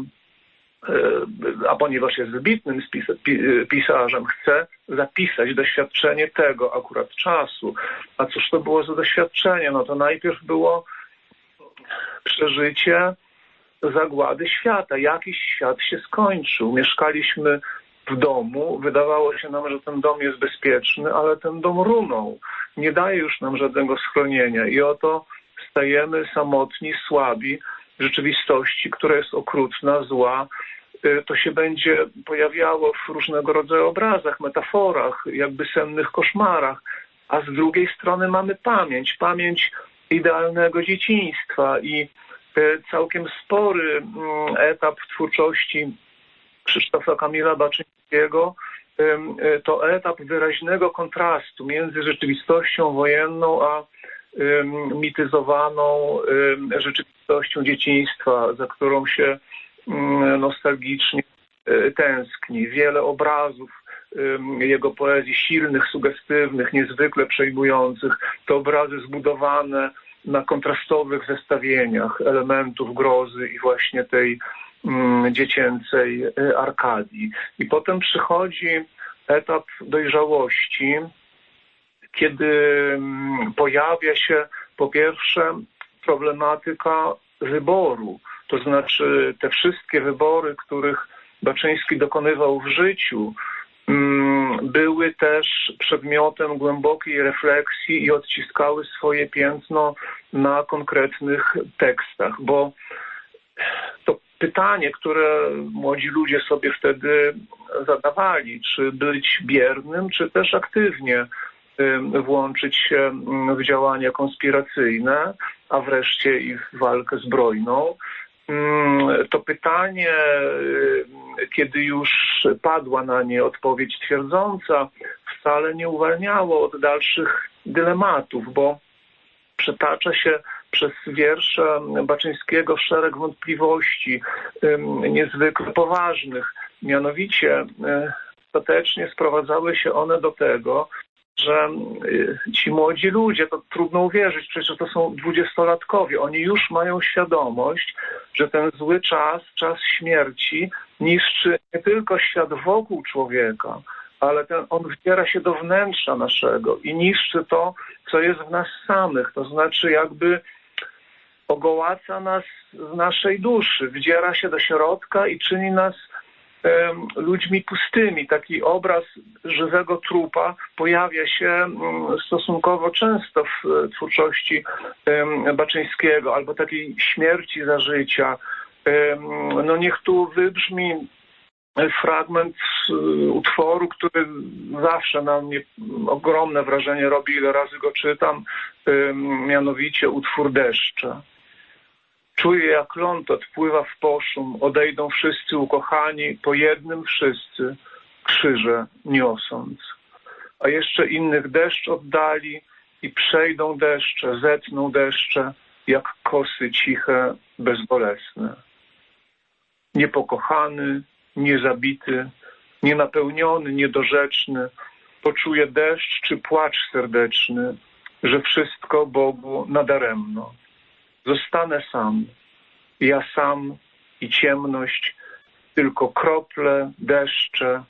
a ponieważ jest wybitnym pisarzem, chce zapisać doświadczenie tego akurat czasu. A cóż to było za doświadczenie? No to najpierw było przeżycie zagłady świata. Jakiś świat się skończył. Mieszkaliśmy w domu. Wydawało się nam, że ten dom jest bezpieczny, ale ten dom runął. Nie daje już nam żadnego schronienia. I oto stajemy samotni, słabi w rzeczywistości, która jest okrutna, zła. To się będzie pojawiało w różnego rodzaju obrazach, metaforach, jakby sennych koszmarach, a z drugiej strony mamy pamięć idealnego dzieciństwa i całkiem spory etap w twórczości Krzysztofa Kamila Baczyńskiego to etap wyraźnego kontrastu między rzeczywistością wojenną a mityzowaną rzeczywistością dzieciństwa, za którą się nostalgicznie tęskni. Wiele obrazów jego poezji silnych, sugestywnych, niezwykle przejmujących, to obrazy zbudowane na kontrastowych zestawieniach elementów grozy i właśnie tej dziecięcej Arkadii. I potem przychodzi etap dojrzałości, kiedy pojawia się po pierwsze problematyka wyboru, to znaczy te wszystkie wybory, których Baczyński dokonywał w życiu, były też przedmiotem głębokiej refleksji i odciskały swoje piętno na konkretnych tekstach, bo to pytanie, które młodzi ludzie sobie wtedy zadawali, czy być biernym, czy też aktywnie włączyć się w działania konspiracyjne, a wreszcie i w walkę zbrojną. To pytanie, kiedy już padła na nie odpowiedź twierdząca, wcale nie uwalniało od dalszych dylematów, bo przetacza się przez wiersze Baczyńskiego szereg wątpliwości niezwykle poważnych. Mianowicie ostatecznie sprowadzały się one do tego, że ci młodzi ludzie, to trudno uwierzyć, przecież to są 20-latkowie, oni już mają świadomość, że ten zły czas śmierci niszczy nie tylko świat wokół człowieka, ale on wdziera się do wnętrza naszego i niszczy to, co jest w nas samych, to znaczy jakby ogołaca nas w naszej duszy, wdziera się do środka i czyni nas ludźmi pustymi. Taki obraz żywego trupa pojawia się stosunkowo często w twórczości Baczyńskiego, albo takiej śmierci za życia. No niech tu wybrzmi fragment utworu, który zawsze na mnie ogromne wrażenie robi, ile razy go czytam, mianowicie utwór Deszcze. Czuję, jak ląd odpływa w poszum, odejdą wszyscy ukochani, po jednym wszyscy, krzyże niosąc. A jeszcze innych deszcz oddali i przejdą deszcze, zetną deszcze, jak kosy ciche, bezbolesne. Niepokochany, niezabity, nienapełniony, niedorzeczny, poczuje deszcz czy płacz serdeczny, że wszystko Bogu nadaremno. Zostanę sam, ja sam i ciemność, tylko krople, deszcze,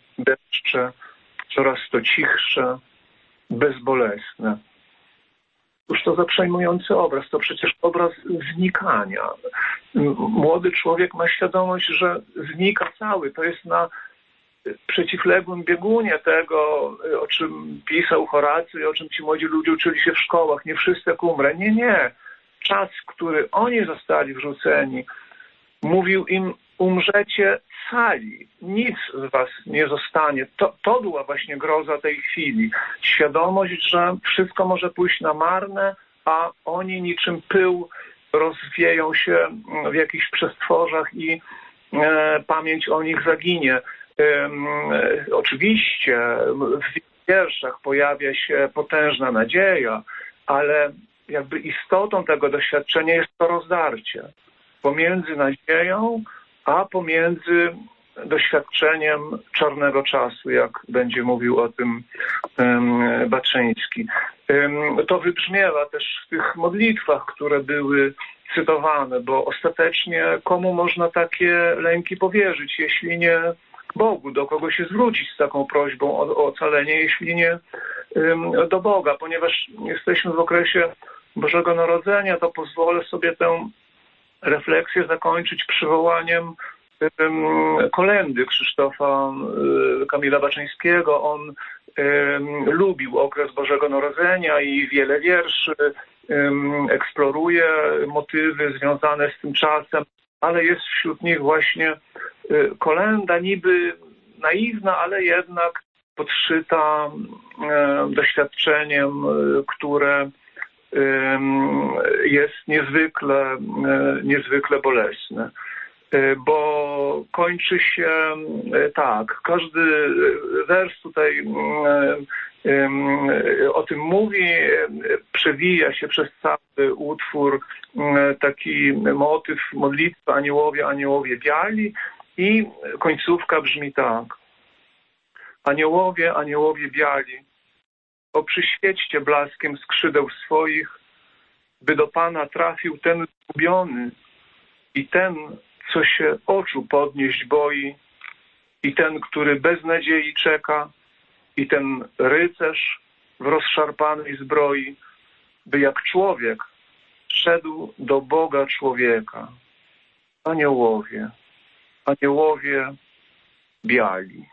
coraz to cichsze, bezbolesne. Cóż to za przejmujący obraz? To przecież obraz znikania. Młody człowiek ma świadomość, że znika cały. To jest na przeciwległym biegunie tego, o czym pisał Horacy i o czym ci młodzi ludzie uczyli się w szkołach. Nie wszystek umrę. Nie. Czas, w który oni zostali wrzuceni, mówił im: umrzecie cali, nic z was nie zostanie. To była właśnie groza tej chwili. Świadomość, że wszystko może pójść na marne, a oni niczym pył rozwieją się w jakichś przestworzach i pamięć o nich zaginie. Oczywiście w wierszach pojawia się potężna nadzieja, ale jakby istotą tego doświadczenia jest to rozdarcie pomiędzy nadzieją, a pomiędzy doświadczeniem czarnego czasu, jak będzie mówił o tym Baczyński. To wybrzmiewa też w tych modlitwach, które były cytowane, bo ostatecznie komu można takie lęki powierzyć, jeśli nie Bogu, do kogo się zwrócić z taką prośbą o ocalenie, jeśli nie do Boga. Ponieważ jesteśmy w okresie Bożego Narodzenia, to pozwolę sobie tę refleksję zakończyć przywołaniem kolędy Krzysztofa Kamila Baczyńskiego. On lubił okres Bożego Narodzenia i wiele wierszy, eksploruje motywy związane z tym czasem, ale jest wśród nich właśnie kolęda niby naiwna, ale jednak podszyta doświadczeniem, które jest niezwykle bolesne. Bo kończy się tak, każdy wers tutaj o tym mówi, przewija się przez cały utwór taki motyw modlitwy aniołowie, aniołowie biali i końcówka brzmi tak. Aniołowie, aniołowie biali, oprzyświećcie blaskiem skrzydeł swoich, by do Pana trafił ten zgubiony i ten, co się oczu podnieść boi, i ten, który bez nadziei czeka, i ten rycerz w rozszarpanej zbroi, by jak człowiek szedł do Boga człowieka. Aniołowie, aniołowie biali.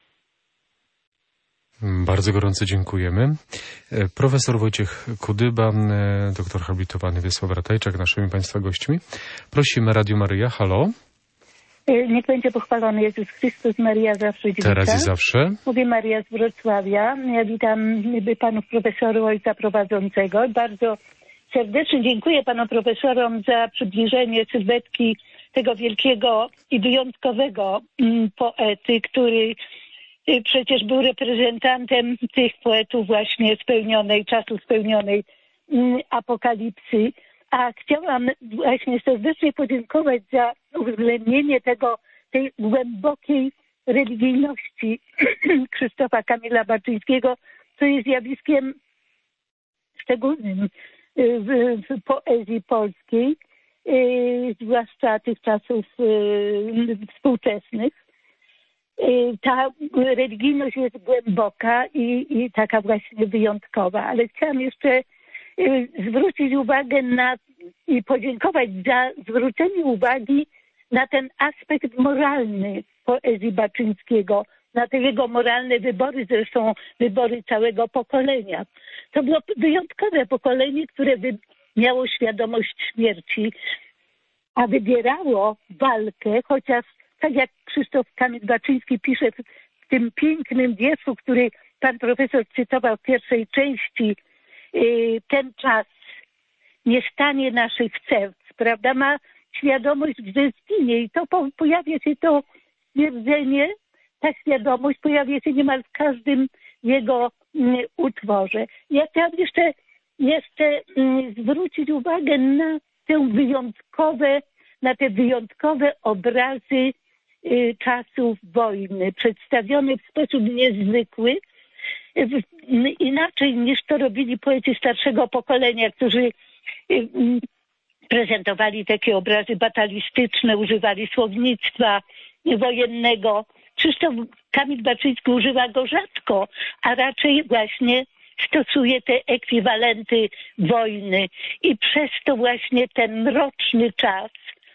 Bardzo gorąco dziękujemy. Profesor Wojciech Kudyba, doktor habilitowany Wiesław Ratajczak, naszymi Państwa gośćmi. Prosimy, Radio Maryja, halo. Niech będzie pochwalony Jezus Chrystus, Maria zawsze dziewicza. Teraz i zawsze. Mówię Maria z Wrocławia. Ja witam panów profesorów, ojca prowadzącego. Bardzo serdecznie dziękuję panom profesorom za przybliżenie sylwetki tego wielkiego i wyjątkowego poety, który przecież był reprezentantem tych poetów właśnie czasu spełnionej apokalipsy. A chciałam właśnie serdecznie podziękować za uwzględnienie tej głębokiej religijności Krzysztofa Kamila Baczyńskiego, co jest zjawiskiem szczególnym w poezji polskiej, zwłaszcza tych czasów współczesnych. Ta religijność jest głęboka i taka właśnie wyjątkowa, ale chciałam jeszcze zwrócić uwagę i podziękować za zwrócenie uwagi na ten aspekt moralny poezji Baczyńskiego, na te jego moralne wybory, zresztą wybory całego pokolenia. To było wyjątkowe pokolenie, które miało świadomość śmierci, a wybierało walkę, chociaż tak jak Krzysztof Kamil Baczyński pisze w tym pięknym wierszu, który pan profesor cytował w pierwszej części, ten czas nie stanie naszych serc, prawda? Ma świadomość, że zginie i to pojawia się to stwierdzenie, ta świadomość pojawia się niemal w każdym jego utworze. Ja chciałam jeszcze zwrócić uwagę na te wyjątkowe obrazy czasów wojny, przedstawione w sposób niezwykły, inaczej niż to robili poeci starszego pokolenia, którzy prezentowali takie obrazy batalistyczne, używali słownictwa wojennego. Krzysztof Kamil Baczyński używa go rzadko, a raczej właśnie stosuje te ekwiwalenty wojny i przez to właśnie ten mroczny czas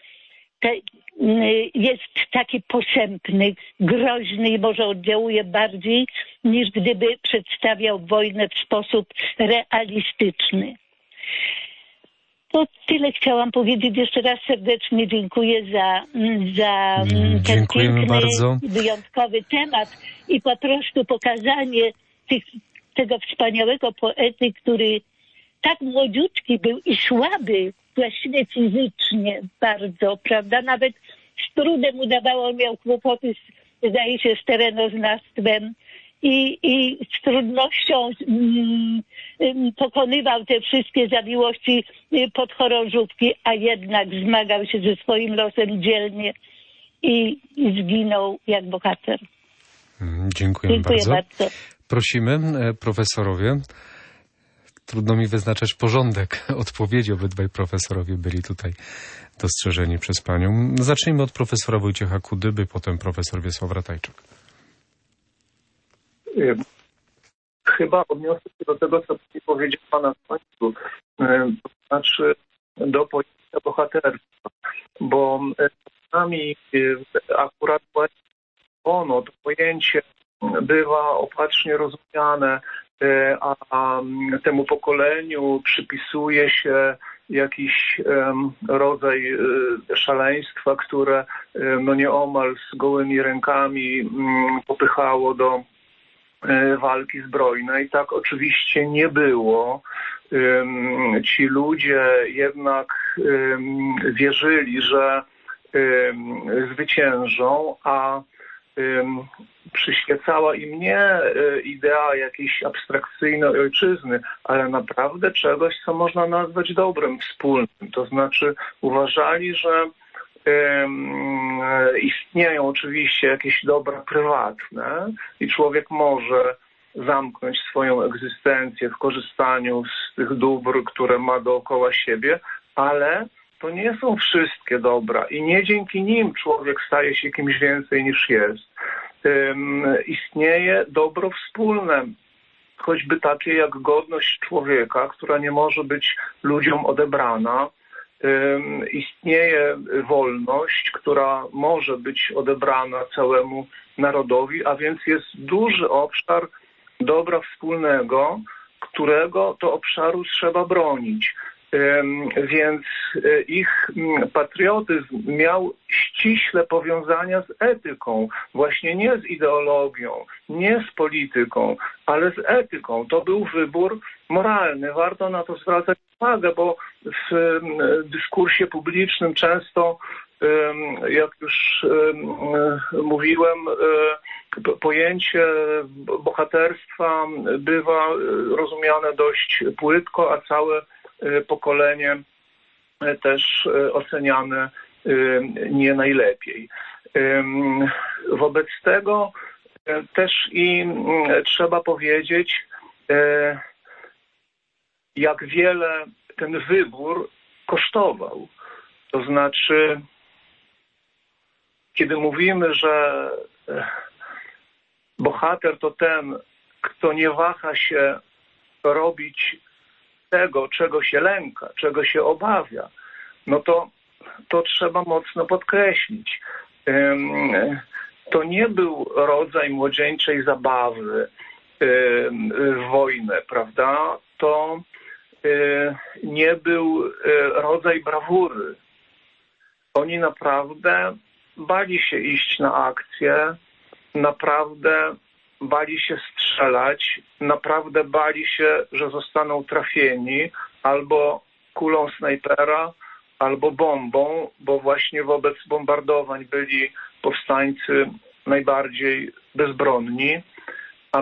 jest taki posępny, groźny i może oddziałuje bardziej niż gdyby przedstawiał wojnę w sposób realistyczny. To tyle chciałam powiedzieć. Jeszcze raz serdecznie dziękuję za ten piękny, wyjątkowy temat i po prostu pokazanie tego wspaniałego poety, który tak młodziutki był i słaby właściwie fizycznie bardzo, prawda? Nawet z trudem udawało, miał kłopoty, zdaje się, z terenoznawstwem i z trudnością pokonywał te wszystkie zawiłości podchorążówki, a jednak zmagał się ze swoim losem dzielnie i zginął jak bohater. Dziękuję bardzo. Prosimy, profesorowie. Trudno mi wyznaczać porządek odpowiedzi. Obydwaj profesorowie byli tutaj dostrzeżeni przez panią. Zacznijmy od profesora Wojciecha Kudyby, potem profesor Wiesław Ratajczak. Chyba odniosę się do tego, co powiedział pan na końcu, to znaczy do pojęcia bohaterstwa, bo czasami akurat to pojęcie bywa opatrznie rozumiane, a temu pokoleniu przypisuje się jakiś rodzaj szaleństwa, które nieomal z gołymi rękami popychało do walki zbrojnej. Tak oczywiście nie było. Ci ludzie jednak wierzyli, że zwyciężą, a przyświecała im nie idea jakiejś abstrakcyjnej ojczyzny, ale naprawdę czegoś, co można nazwać dobrem wspólnym. To znaczy uważali, że istnieją oczywiście jakieś dobra prywatne i człowiek może zamknąć swoją egzystencję w korzystaniu z tych dóbr, które ma dookoła siebie, ale to nie są wszystkie dobra i nie dzięki nim człowiek staje się kimś więcej niż jest. Istnieje dobro wspólne, choćby takie jak godność człowieka, która nie może być ludziom odebrana. Istnieje wolność, która może być odebrana całemu narodowi, a więc jest duży obszar dobra wspólnego, którego to obszaru trzeba bronić. Więc ich patriotyzm miał ściśle powiązania z etyką, właśnie nie z ideologią, nie z polityką, ale z etyką. To był wybór moralny. Warto na to zwracać uwagę, bo w dyskursie publicznym często, jak już mówiłem, pojęcie bohaterstwa bywa rozumiane dość płytko, a całe pokolenie też oceniane nie najlepiej. Wobec tego też i trzeba powiedzieć, jak wiele ten wybór kosztował. To znaczy, kiedy mówimy, że bohater to ten, kto nie waha się robić tego, czego się lęka, czego się obawia, no to trzeba mocno podkreślić. To nie był rodzaj młodzieńczej zabawy w wojnę, prawda? To nie był rodzaj brawury. Oni naprawdę bali się iść na akcję, naprawdę bali się strzelać, naprawdę bali się, że zostaną trafieni albo kulą snajpera, albo bombą, bo właśnie wobec bombardowań byli powstańcy najbardziej bezbronni. A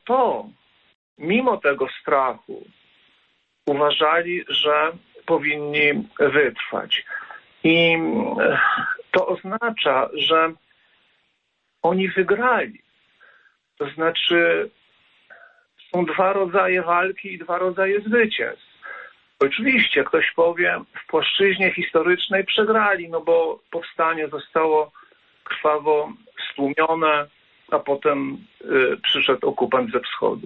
mimo tego strachu uważali, że powinni wytrwać. I to oznacza, że oni wygrali. To znaczy są dwa rodzaje walki i dwa rodzaje zwycięstw. Oczywiście ktoś powie, w płaszczyźnie historycznej przegrali, no bo powstanie zostało krwawo stłumione, a potem przyszedł okupant ze wschodu.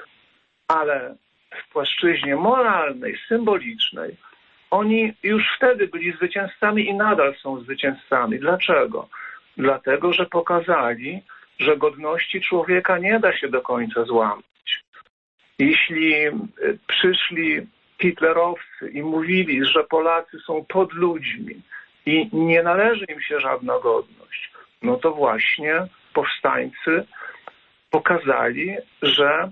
Ale w płaszczyźnie moralnej, symbolicznej, oni już wtedy byli zwycięzcami i nadal są zwycięzcami. Dlaczego? Dlatego, że pokazali, że godności człowieka nie da się do końca złamać. Jeśli przyszli hitlerowcy i mówili, że Polacy są podludźmi i nie należy im się żadna godność, no to właśnie powstańcy pokazali, że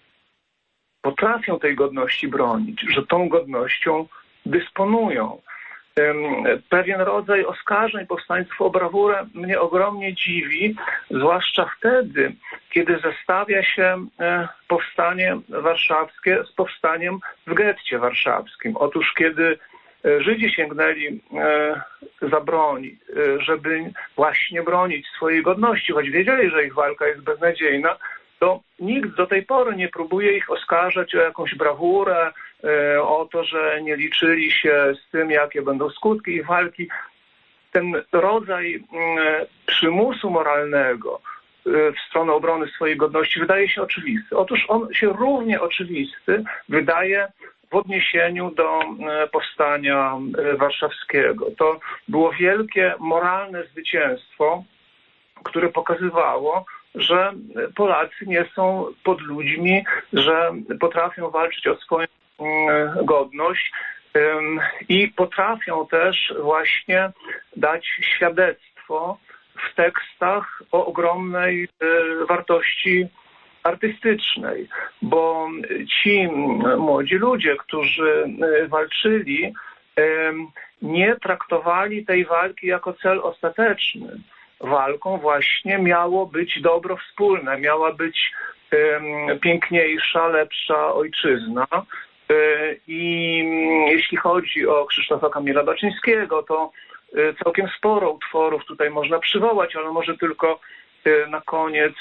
potrafią tej godności bronić, że tą godnością dysponują. Pewien rodzaj oskarżeń powstańców o brawurę mnie ogromnie dziwi, zwłaszcza wtedy, kiedy zestawia się powstanie warszawskie z powstaniem w getcie warszawskim. Otóż kiedy Żydzi sięgnęli za broń, żeby właśnie bronić swojej godności, choć wiedzieli, że ich walka jest beznadziejna, to nikt do tej pory nie próbuje ich oskarżać o jakąś brawurę, o to, że nie liczyli się z tym, jakie będą skutki ich walki. Ten rodzaj przymusu moralnego w stronę obrony swojej godności wydaje się oczywisty. Otóż on się równie oczywisty wydaje w odniesieniu do powstania warszawskiego. To było wielkie moralne zwycięstwo, które pokazywało, że Polacy nie są podludźmi, że potrafią walczyć o swoją godność i potrafią też właśnie dać świadectwo w tekstach o ogromnej wartości artystycznej, bo ci młodzi ludzie, którzy walczyli, nie traktowali tej walki jako cel ostateczny. Walką właśnie miało być dobro wspólne, miała być piękniejsza, lepsza ojczyzna. I jeśli chodzi o Krzysztofa Kamila Baczyńskiego, to całkiem sporo utworów tutaj można przywołać, ale może tylko na koniec,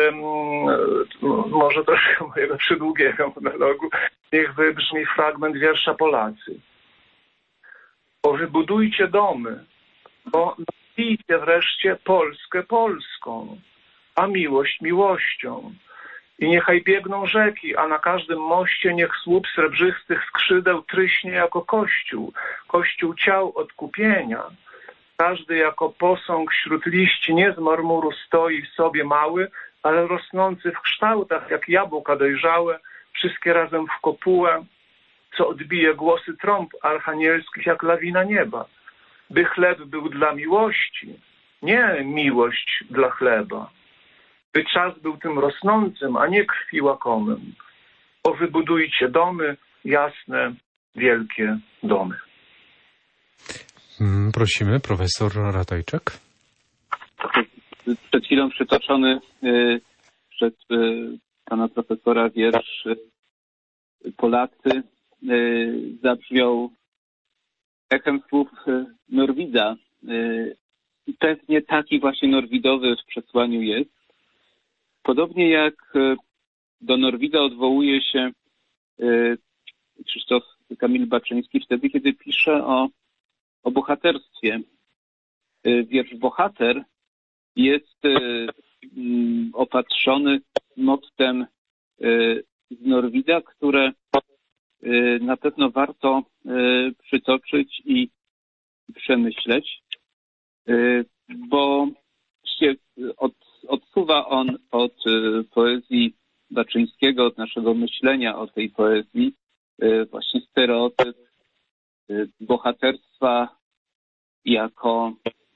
może troszkę mojego przydługiego monologu, niech wybrzmi fragment wiersza Polacy. Bo wybudujcie domy, bo nazwijcie wreszcie Polskę Polską, a miłość miłością. I niechaj biegną rzeki, a na każdym moście niech słup srebrzystych skrzydeł tryśnie jako kościół, kościół ciał odkupienia. Każdy jako posąg wśród liści nie z marmuru stoi w sobie mały, ale rosnący w kształtach jak jabłka dojrzałe, wszystkie razem w kopułę, co odbije głosy trąb archanielskich jak lawina nieba. By chleb był dla miłości, nie miłość dla chleba. By czas był tym rosnącym, a nie krwi łakomym. Bo wybudujcie domy, jasne, wielkie domy. Prosimy, profesor Ratajczak. Przed chwilą przytoczony przez pana profesora wiersz Polacy zabrzmiał echem słów Norwida. I pewnie taki właśnie norwidowy w przesłaniu jest. Podobnie jak do Norwida odwołuje się Krzysztof Kamil Baczyński wtedy, kiedy pisze o bohaterstwie. Wiersz Bohater jest opatrzony mottem z Norwida, które na pewno warto przytoczyć i przemyśleć, bo odsuwa on od poezji Baczyńskiego, od naszego myślenia o tej poezji, właśnie stereotyp bohaterstwa jako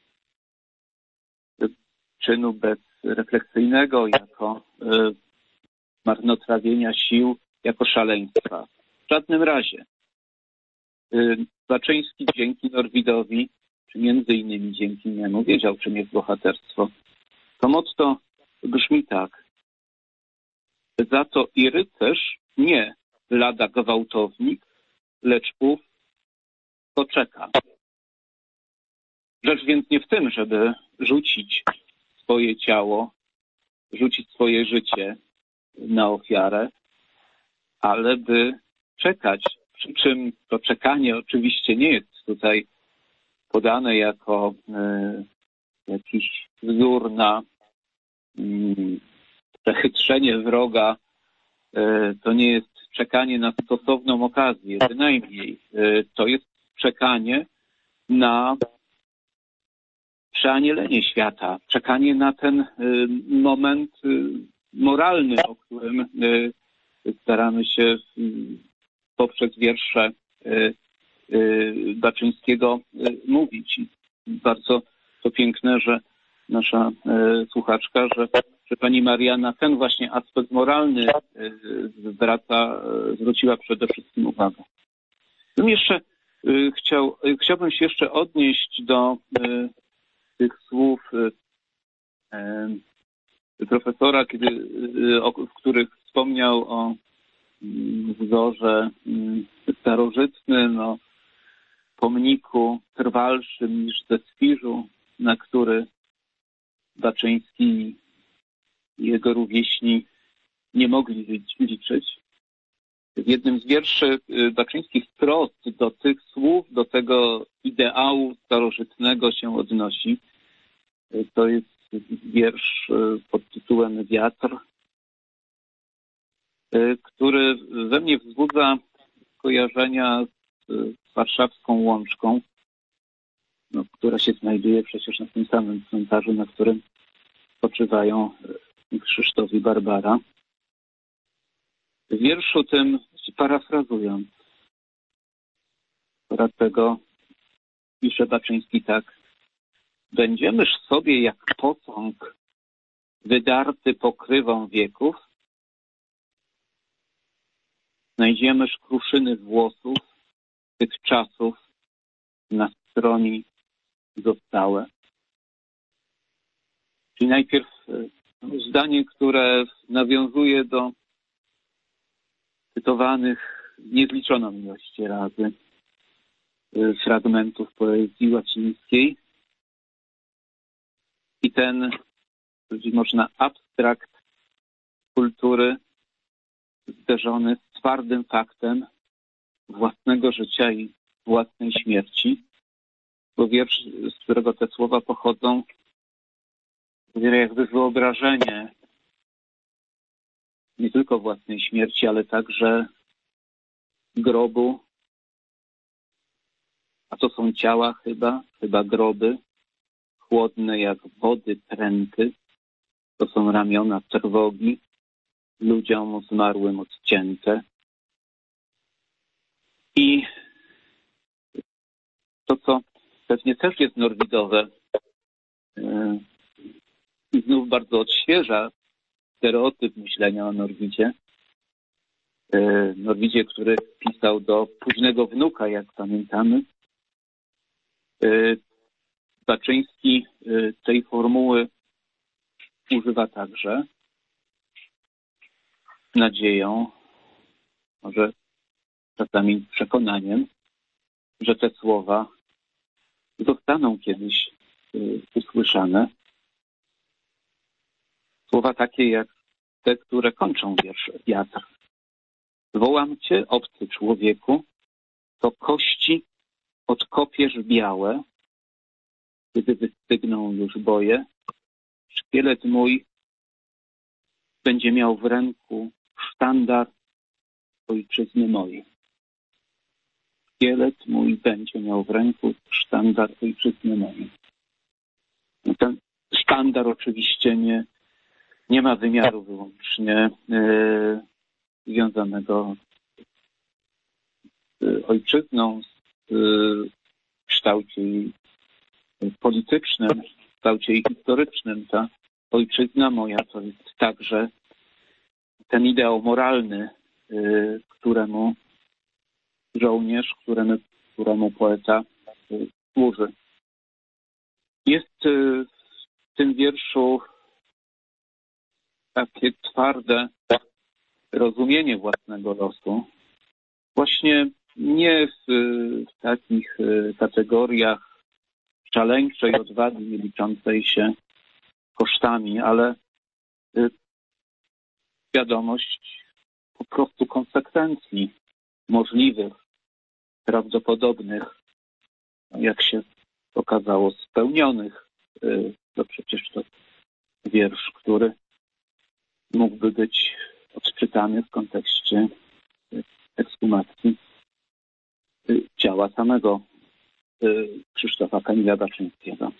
czynu bezrefleksyjnego, jako marnotrawienia sił, jako szaleństwa. W żadnym razie. Baczyński dzięki Norwidowi, czy między innymi dzięki niemu, wiedział, czym jest bohaterstwo. To motto brzmi tak. Za to i rycerz nie lada gwałtownik, lecz ów poczeka. Rzecz więc nie w tym, żeby rzucić swoje ciało, rzucić swoje życie na ofiarę, ale by czekać. Przy czym to czekanie oczywiście nie jest tutaj podane jako jakiś wzór na przechytrzenie wroga. To nie jest czekanie na stosowną okazję, bynajmniej. To jest czekanie na przeanielenie świata, czekanie na ten moment moralny, o którym staramy się poprzez wiersze Baczyńskiego mówić. Bardzo to piękne, że nasza słuchaczka, że pani Maria na ten właśnie aspekt moralny zwróciła przede wszystkim uwagę. Chciałbym się jeszcze odnieść do tych słów profesora, w których wspomniał o wzorze starożytnym, o pomniku trwalszym niż ze Świżu, na który Baczyński i jego rówieśni nie mogli liczyć. W jednym z wierszy Baczyński wprost do tych słów, do tego ideału starożytnego się odnosi. To jest wiersz pod tytułem Wiatr, który we mnie wzbudza skojarzenia z warszawską Łączką, która się znajduje przecież na tym samym cmentarzu, na którym spoczywają Krzysztof i Barbara. W wierszu tym, parafrazując, tego pisze Baczyński tak: będziemyż sobie jak posąg wydarty pokrywą wieków znajdziemy szkruszyny włosów tych czasów na stronie zostałe. Czyli najpierw zdanie, które nawiązuje do cytowanych niezliczoną ilość razy fragmentów poezji łacińskiej i ten, można, abstrakt kultury zderzony z twardym faktem własnego życia i własnej śmierci, bo wiersz, z którego te słowa pochodzą, zawiera jakby wyobrażenie nie tylko własnej śmierci, ale także grobu, a to są ciała chyba groby, chłodne jak wody pręty, to są ramiona trwogi, ludziom zmarłym odcięte. I to, co pewnie też jest norwidowe i znów bardzo odświeża stereotyp myślenia o Norwidzie. Norwidzie, który pisał do późnego wnuka, jak pamiętamy. Baczyński tej formuły używa także z nadzieją, może czasami przekonaniem, że te słowa zostaną kiedyś usłyszane. Słowa takie jak te, które kończą wiersz Wiatr. Wołam cię, obcy człowieku, to kości odkopiesz białe, kiedy wystygną już boje. Szkielet mój będzie miał w ręku sztandar ojczyzny mojej. Szkielet mój będzie miał w ręku sztandar ojczyzny mojej. No ten sztandar oczywiście nie ma wymiaru wyłącznie związanego z ojczyzną, w kształcie jej politycznym, w kształcie jej historycznym. Ta ojczyzna moja to jest także ten ideał moralny, któremu żołnierz, któremu poeta służy. Jest w tym wierszu takie twarde rozumienie własnego losu. Właśnie nie w takich kategoriach szaleńczej odwagi, nie liczącej się kosztami, ale świadomość po prostu konsekwencji możliwych, prawdopodobnych, jak się okazało, spełnionych. To przecież to wiersz, który mógłby być odczytany w kontekście ekshumacji ciała samego Krzysztofa Kamila Baczyńskiego.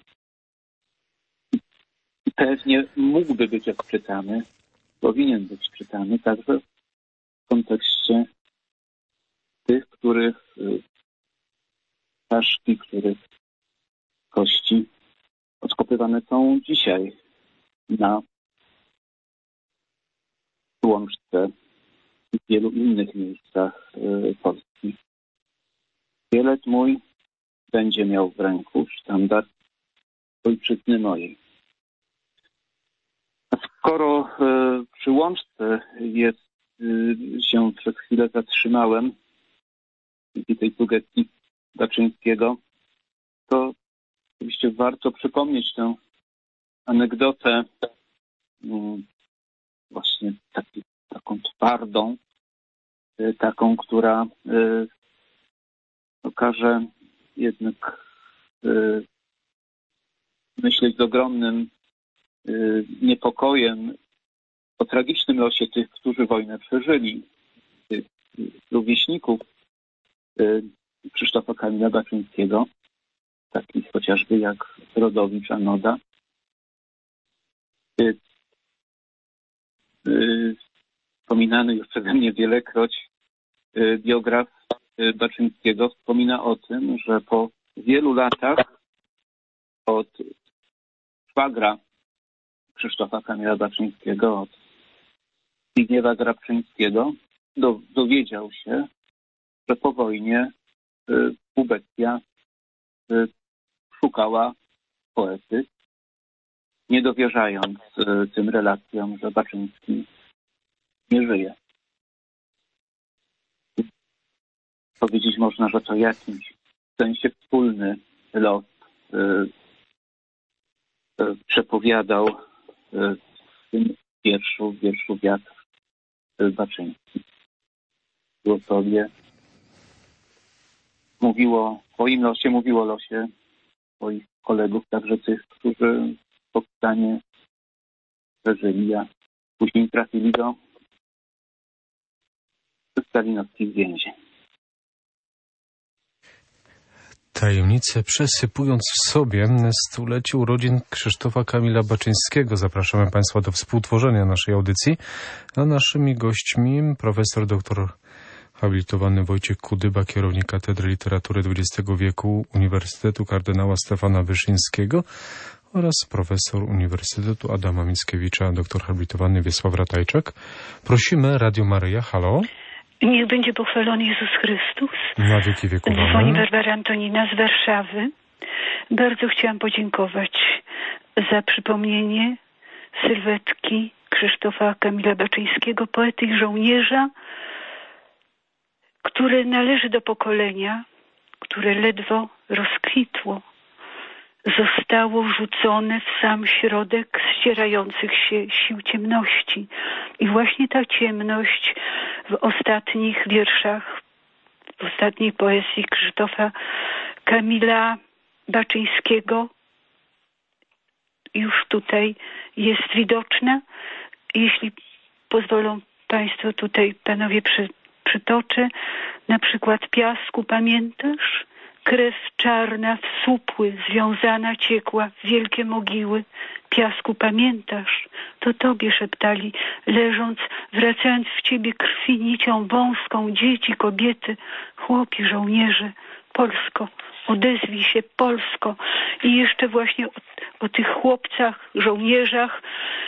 Pewnie mógłby być odczytany, powinien być czytany także w kontekście tych, których czaszki, których kości odkopywane są dzisiaj na Łączce i w wielu innych miejscach Polski. Szkielet mój będzie miał w ręku sztandar ojczyzny mojej. A skoro przy Łączce się przez chwilę zatrzymałem dzięki tej sugestii Baczyńskiego, to oczywiście warto przypomnieć tę anegdotę właśnie taką twardą, taką, która okaże jednak myśleć z ogromnym niepokojem o tragicznym losie tych, którzy wojnę przeżyli, tych rówieśników Krzysztofa Kamila Baczyńskiego, takich chociażby jak Rodowicz Anoda. Wspominany już przeze mnie wielekroć biograf Baczyńskiego wspomina o tym, że po wielu latach od szwagra Krzysztofa Kamila Baczyńskiego, od Zbigniewa Grabczyńskiego, dowiedział się, że po wojnie Ubeckia szukała poety, nie dowierzając tym relacjom, że Baczyński nie żyje. Powiedzieć można, że to jakimś sensie wspólny los przepowiadał w tym wierszu Wiatr Baczyński. Było sobie, mówiło o im losie, mówiło o losie swoich kolegów, także tych, którzy w powstanie przeżyli, a później trafili do stalinowskich więzień. Tajemnice przesypując w sobie stulecie urodzin Krzysztofa Kamila Baczyńskiego. Zapraszamy Państwa do współtworzenia naszej audycji. A naszymi gośćmi profesor dr habilitowany Wojciech Kudyba, kierownik Katedry Literatury XX wieku Uniwersytetu Kardynała Stefana Wyszyńskiego oraz profesor Uniwersytetu Adama Mickiewicza, dr habilitowany Wiesław Ratajczak. Prosimy Radio Maryja, halo. Niech będzie pochwalony Jezus Chrystus. Na wieki wieków. Dzwoni Barbara Antonina z Warszawy. Bardzo chciałam podziękować za przypomnienie sylwetki Krzysztofa Kamila Baczyńskiego, poety i żołnierza, które należy do pokolenia, które ledwo rozkwitło. Zostało rzucone w sam środek ścierających się sił ciemności. I właśnie ta ciemność w ostatnich wierszach, w ostatniej poezji Krzysztofa Kamila Baczyńskiego już tutaj jest widoczna. Jeśli pozwolą Państwo, tutaj panowie przytoczę. Na przykład piasku pamiętasz? Krew czarna w supły związana ciekła w wielkie mogiły. Piasku pamiętasz? To tobie szeptali, leżąc, wracając w ciebie krwi nicią wąską, dzieci, kobiety, chłopi, żołnierze. Polsko, odezwij się, Polsko. I jeszcze właśnie o tych chłopcach, żołnierzach,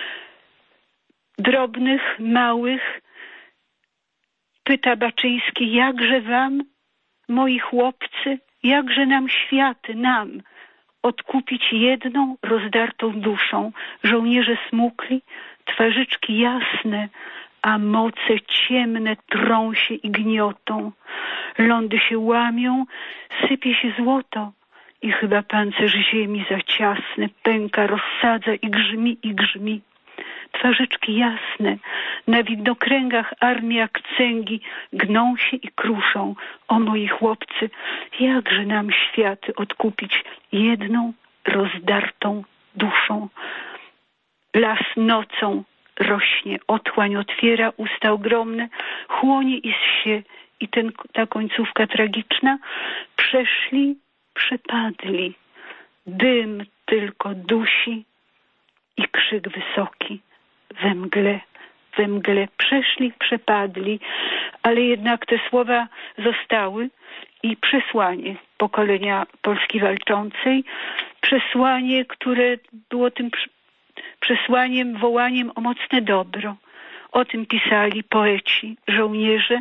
drobnych, małych, pyta Baczyński, jakże wam, moi chłopcy, jakże nam świat, nam, odkupić jedną rozdartą duszą. Żołnierze smukli, twarzyczki jasne, a moce ciemne trą się i gniotą. Lądy się łamią, sypie się złoto i chyba pancerz ziemi za ciasny pęka, rozsadza i grzmi, i grzmi. Twarzyczki jasne, na widnokręgach armii jak cęgi gną się i kruszą. O moi chłopcy, jakże nam światy odkupić jedną rozdartą duszą. Las nocą rośnie, otchłań otwiera usta ogromne, chłonie i się i ta końcówka tragiczna. Przeszli, przepadli, dym tylko dusi i krzyk wysoki. We mgle przeszli, przepadli, ale jednak te słowa zostały i przesłanie pokolenia Polski walczącej, przesłanie, które było tym przesłaniem, wołaniem o mocne dobro. O tym pisali poeci, żołnierze,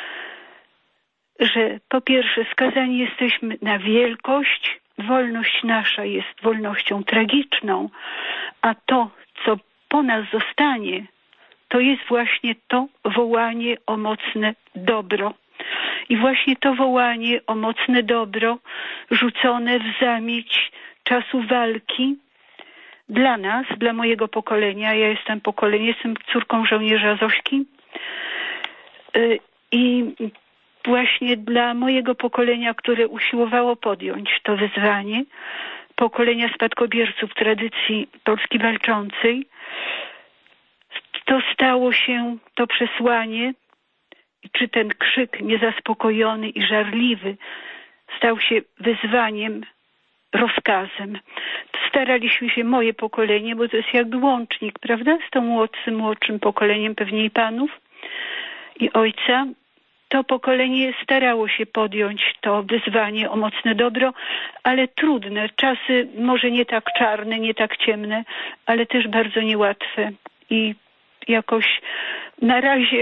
że po pierwsze skazani jesteśmy na wielkość, wolność nasza jest wolnością tragiczną, a to, co po nas zostanie, to jest właśnie to wołanie o mocne dobro. I właśnie to wołanie o mocne dobro rzucone w zamieć czasu walki dla nas, dla mojego pokolenia. Ja jestem córką żołnierza Zośki i właśnie dla mojego pokolenia, które usiłowało podjąć to wyzwanie, pokolenia spadkobierców tradycji Polski walczącej, to stało się to przesłanie, czy ten krzyk niezaspokojony i żarliwy stał się wyzwaniem, rozkazem. Staraliśmy się, moje pokolenie, bo to jest jakby łącznik, prawda, z tą młodszym pokoleniem pewnie i panów i ojca, to pokolenie starało się podjąć to wyzwanie o mocne dobro, ale trudne, czasy może nie tak czarne, nie tak ciemne, ale też bardzo niełatwe i jakoś na razie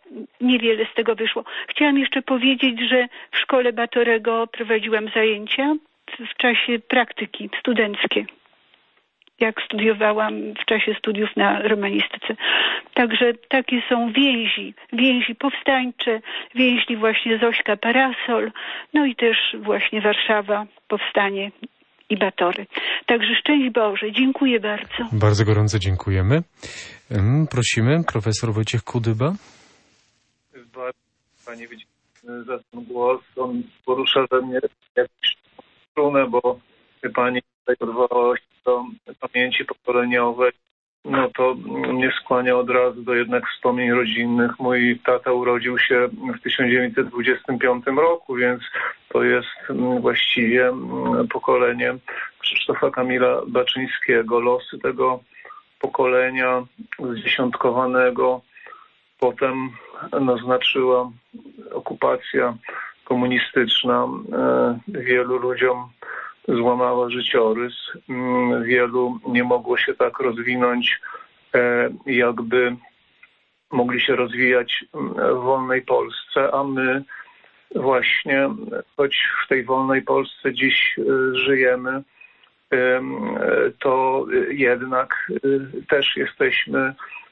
niewiele z tego wyszło. Chciałam jeszcze powiedzieć, że w szkole Batorego prowadziłam zajęcia w czasie praktyki studenckie, jak studiowałam w czasie studiów na romanistyce. Także takie są więzi powstańcze, więzi właśnie Zośka Parasol, no i też właśnie Warszawa, powstanie i Batory. Także szczęść Boże, dziękuję bardzo. Bardzo gorąco dziękujemy. Prosimy, profesor Wojciech Kudyba. Bardzo Pani za ten głos. On porusza we mnie jakąś strunę, bo Pani tutaj odwołała się do pamięci pokoleniowej. No to mnie skłania od razu do jednak wspomnień rodzinnych. Mój tata urodził się w 1925 roku, więc to jest właściwie pokolenie Krzysztofa Kamila Baczyńskiego. Losy tego pokolenia zdziesiątkowanego potem naznaczyła okupacja komunistyczna. Wielu ludziom złamała życiorys. Wielu nie mogło się tak rozwinąć, jakby mogli się rozwijać w wolnej Polsce, a my właśnie, choć w tej wolnej Polsce dziś żyjemy, to jednak też jesteśmy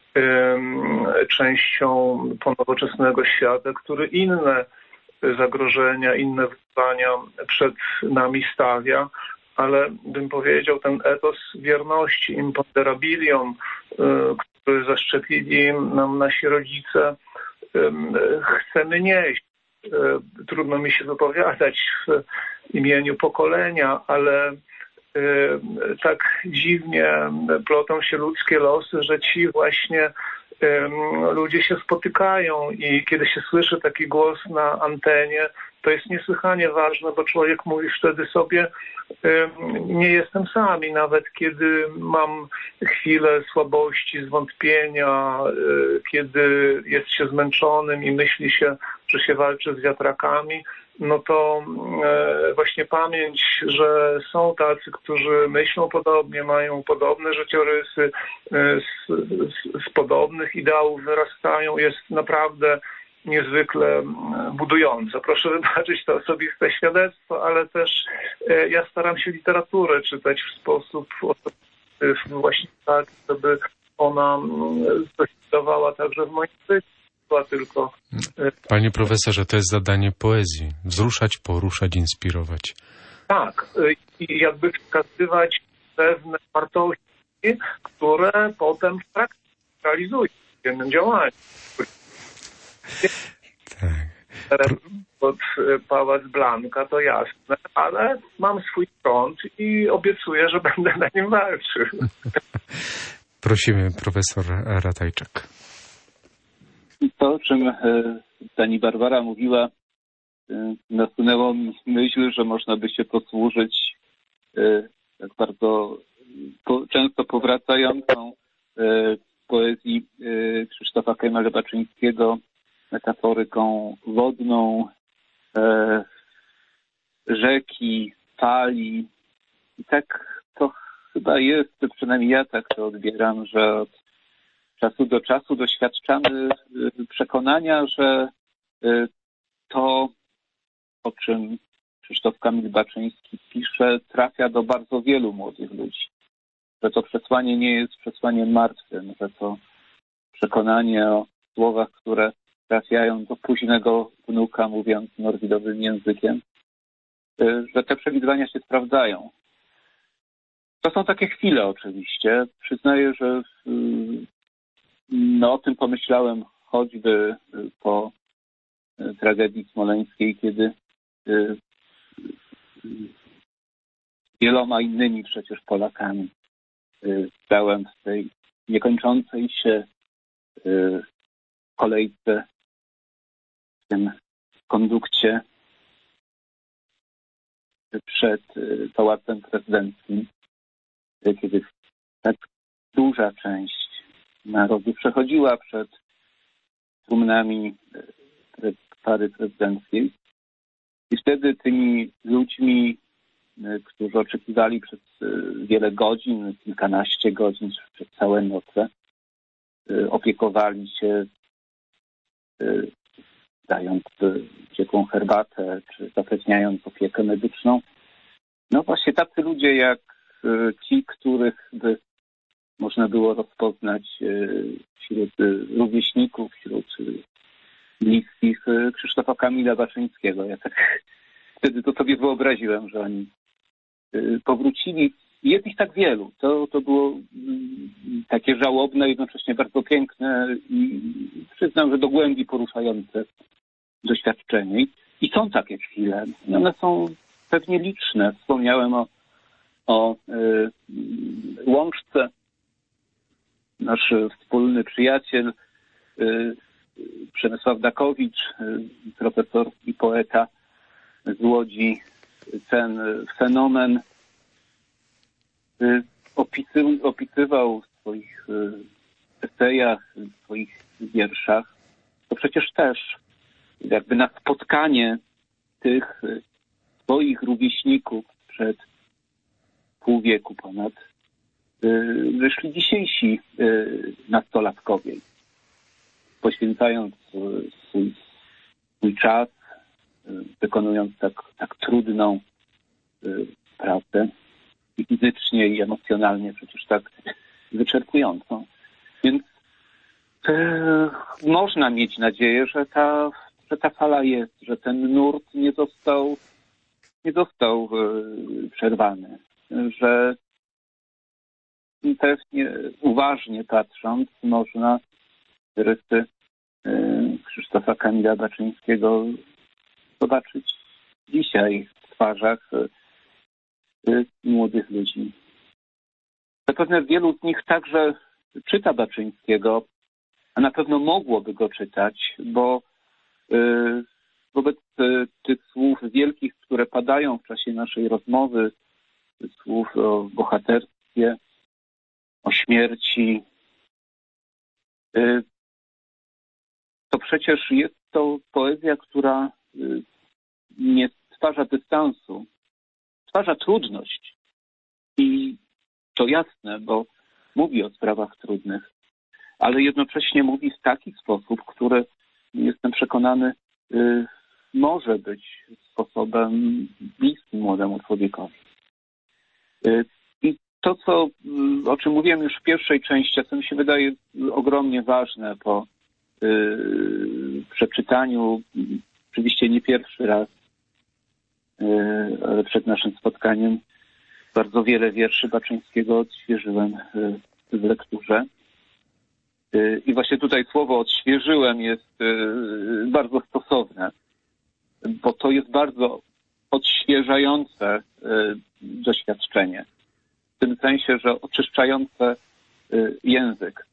częścią ponowoczesnego świata, który inne zagrożenia, inne wyzwania przed nami stawia, ale bym powiedział, ten etos wierności, imponderabilium, który zaszczepili nam nasi rodzice, chcemy nieść. Trudno mi się wypowiadać w imieniu pokolenia, ale tak dziwnie plotą się ludzkie losy, że ci właśnie ludzie się spotykają i kiedy się słyszy taki głos na antenie, to jest niesłychanie ważne, bo człowiek mówi wtedy sobie, nie jestem sam i nawet kiedy mam chwilę słabości, zwątpienia, kiedy jest się zmęczonym i myśli się, że się walczy z wiatrakami, no to właśnie pamięć, że są tacy, którzy myślą podobnie, mają podobne życiorysy, z podobnych ideałów wyrastają, jest naprawdę niezwykle budująca. Proszę wybaczyć to osobiste świadectwo, ale też ja staram się literaturę czytać w sposób właśnie tak, żeby ona zdecydowała także w moim życiu. Tylko... Panie profesorze, to jest zadanie poezji. Wzruszać, poruszać, inspirować. Tak. I jakby wskazywać pewne wartości, które potem w praktyce realizuje w jednym działaniu. Tak. Pod Pałac Blanka to jasne, ale mam swój front i obiecuję, że będę na nim walczył. Prosimy, profesor Ratajczak. To, o czym pani Barbara mówiła, nasunęło mi myśl, że można by się posłużyć tak bardzo często powracającą w poezji Krzysztofa Kamila Baczyńskiego metaforyką wodną, rzeki, fali. I tak to chyba jest, przynajmniej ja tak to odbieram, że od czasu do czasu doświadczamy przekonania, że to, o czym Krzysztof Kamil Baczyński pisze, trafia do bardzo wielu młodych ludzi. Że to przesłanie nie jest przesłaniem martwym, że to przekonanie o słowach, które trafiają do późnego wnuka, mówiąc norwidowym językiem, że te przewidywania się sprawdzają. To są takie chwile oczywiście. Przyznaję, że o tym pomyślałem choćby po tragedii smoleńskiej, kiedy wieloma innymi przecież Polakami stałem w tej niekończącej się kolejce, w tym kondukcie przed Pałacem Prezydenckim, kiedy tak duża część narodu przechodziła przed trumnami pary prezydenckiej. I wtedy tymi ludźmi, którzy oczekiwali przez wiele godzin, kilkanaście godzin, przez całe noce, opiekowali się dając ciepłą herbatę, czy zapewniając opiekę medyczną. No właśnie tacy ludzie jak ci, których by można było rozpoznać wśród rówieśników, wśród bliskich Krzysztofa Kamila Baczyńskiego. Ja tak wtedy to sobie wyobraziłem, że oni powrócili. Jest ich tak wielu. To było takie żałobne, jednocześnie bardzo piękne i przyznam, że do głębi poruszające doświadczenie. I są takie chwile. I one są pewnie liczne. Wspomniałem o Łączce. Nasz wspólny przyjaciel Przemysław Dakowicz, profesor i poeta z Łodzi, ten fenomen opisywał w swoich esejach, w swoich wierszach. To przecież też jakby na spotkanie tych swoich rówieśników przed pół wieku ponad wyszli dzisiejsi nastolatkowie, poświęcając swój czas, wykonując tak trudną pracę i fizycznie, i emocjonalnie przecież tak wyczerpującą. Więc można mieć nadzieję, że ta fala jest, że ten nurt nie został przerwany, że pewnie uważnie patrząc można rysy Krzysztofa Kamila Baczyńskiego zobaczyć dzisiaj w twarzach młodych ludzi. Zapewne wielu z nich także czyta Baczyńskiego, a na pewno mogłoby go czytać, bo wobec tych słów wielkich, które padają w czasie naszej rozmowy, słów o bohaterstwie, o śmierci, to przecież jest to poezja, która nie stwarza dystansu, stwarza trudność. I to jasne, bo mówi o sprawach trudnych, ale jednocześnie mówi w taki sposób, który, jestem przekonany, może być sposobem bliskim młodemu człowiekowi. I to, o czym mówiłem już w pierwszej części, a co mi się wydaje ogromnie ważne po przeczytaniu, oczywiście nie pierwszy raz, ale przed naszym spotkaniem bardzo wiele wierszy Baczyńskiego odświeżyłem w lekturze. I właśnie tutaj słowo odświeżyłem jest bardzo stosowne, bo to jest bardzo odświeżające doświadczenie. W tym sensie, że oczyszczające język.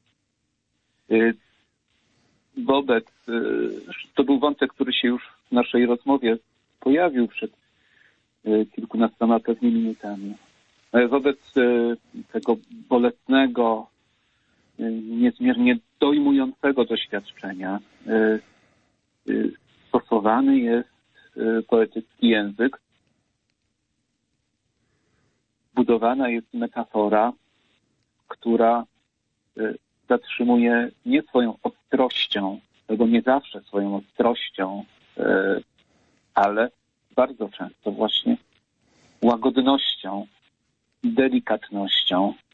To był wątek, który się już w naszej rozmowie pojawił przed kilkunastoma pewnie minutami. Wobec tego bolesnego, niezmiernie dojmującego doświadczenia stosowany jest poetycki język. Budowana jest metafora, która zatrzymuje nie swoją ostrością, albo nie zawsze swoją ostrością, ale bardzo często właśnie łagodnością, delikatnością,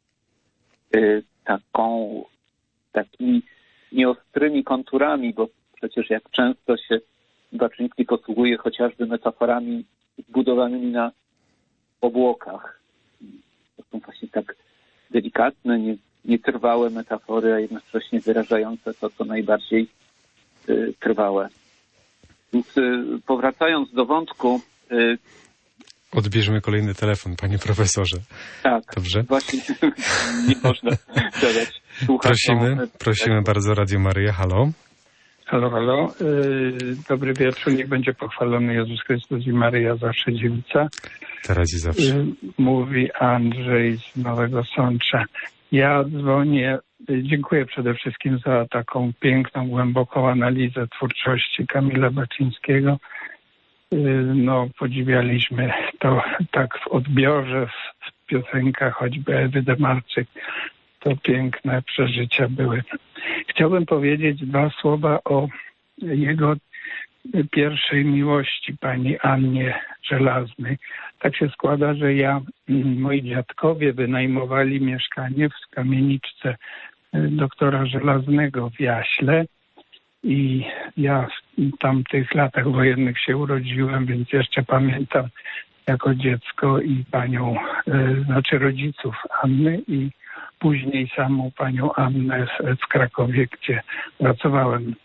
takimi nieostrymi konturami, bo przecież jak często się Baczyński posługuje chociażby metaforami zbudowanymi na obłokach. To są właśnie tak delikatne, nietrwałe metafory, a jednocześnie wyrażające to, co najbardziej trwałe. Więc powracając do wątku... Odbierzmy kolejny telefon, panie profesorze. Tak, dobrze. Właśnie nie można zadać słuchaczom. Prosimy bardzo, Radio Maryja, halo. Halo. Dobry wieczór, niech będzie pochwalony Jezus Chrystus i Maryja zawsze dziewica. Teraz i zawsze. Mówi Andrzej z Nowego Sącza. Ja dzwonię, dziękuję przede wszystkim za taką piękną, głęboką analizę twórczości Kamila Baczyńskiego. Podziwialiśmy to tak w odbiorze, w piosenkach choćby Ewy Demarczyk. to piękne przeżycia były. Chciałbym powiedzieć 2 słowa o jego pierwszej miłości, pani Annie Żelaznej. Tak się składa, że moi dziadkowie wynajmowali mieszkanie w kamieniczce doktora Żelaznego w Jaśle i ja w tamtych latach wojennych się urodziłem, więc jeszcze pamiętam jako dziecko i rodziców Anny i później samą panią Annę w Krakowie, gdzie pracowałem.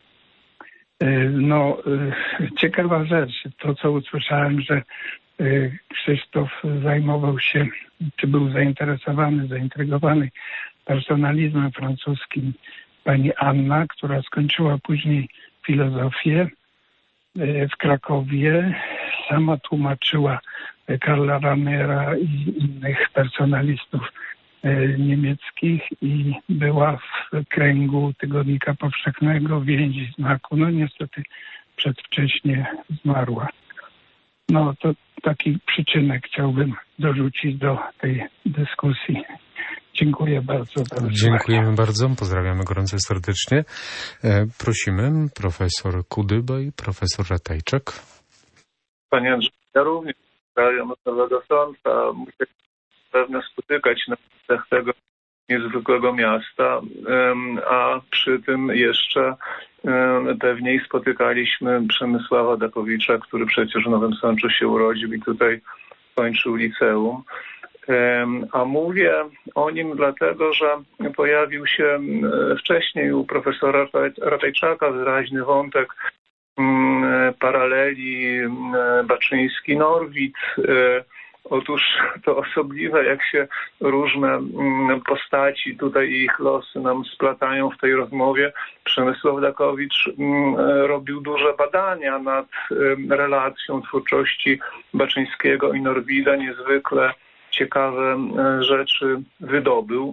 Ciekawa rzecz, to co usłyszałem, że Krzysztof zajmował się, czy był zaintrygowany personalizmem francuskim. Pani Anna, która skończyła później filozofię w Krakowie, sama tłumaczyła Karla Ramera i innych personalistów niemieckich i była w kręgu Tygodnika Powszechnego, Więzi Znaku. Niestety przedwcześnie zmarła. To taki przyczynek chciałbym dorzucić do tej dyskusji. Dziękuję bardzo. Dziękujemy bardzo. Pozdrawiamy gorąco serdecznie. Prosimy profesor Kudyba i profesor Ratajczak. Panie Andrzeju, ja również pozdrawiam od Nowego Sącza. Muszę pewnie spotykać na ulicach tego niezwykłego miasta, a przy tym jeszcze pewniej spotykaliśmy Przemysława Dapowicza, który przecież w Nowym Sączu się urodził i tutaj kończył liceum. A mówię o nim dlatego, że pojawił się wcześniej u profesora Ratajczaka wyraźny wątek paraleli Baczyński-Norwid. Otóż to osobliwe, jak się różne postaci tutaj i ich losy nam splatają w tej rozmowie. Przemysław Dapowicz robił duże badania nad relacją twórczości Baczyńskiego i Norwida. Niezwykle ciekawe rzeczy wydobył.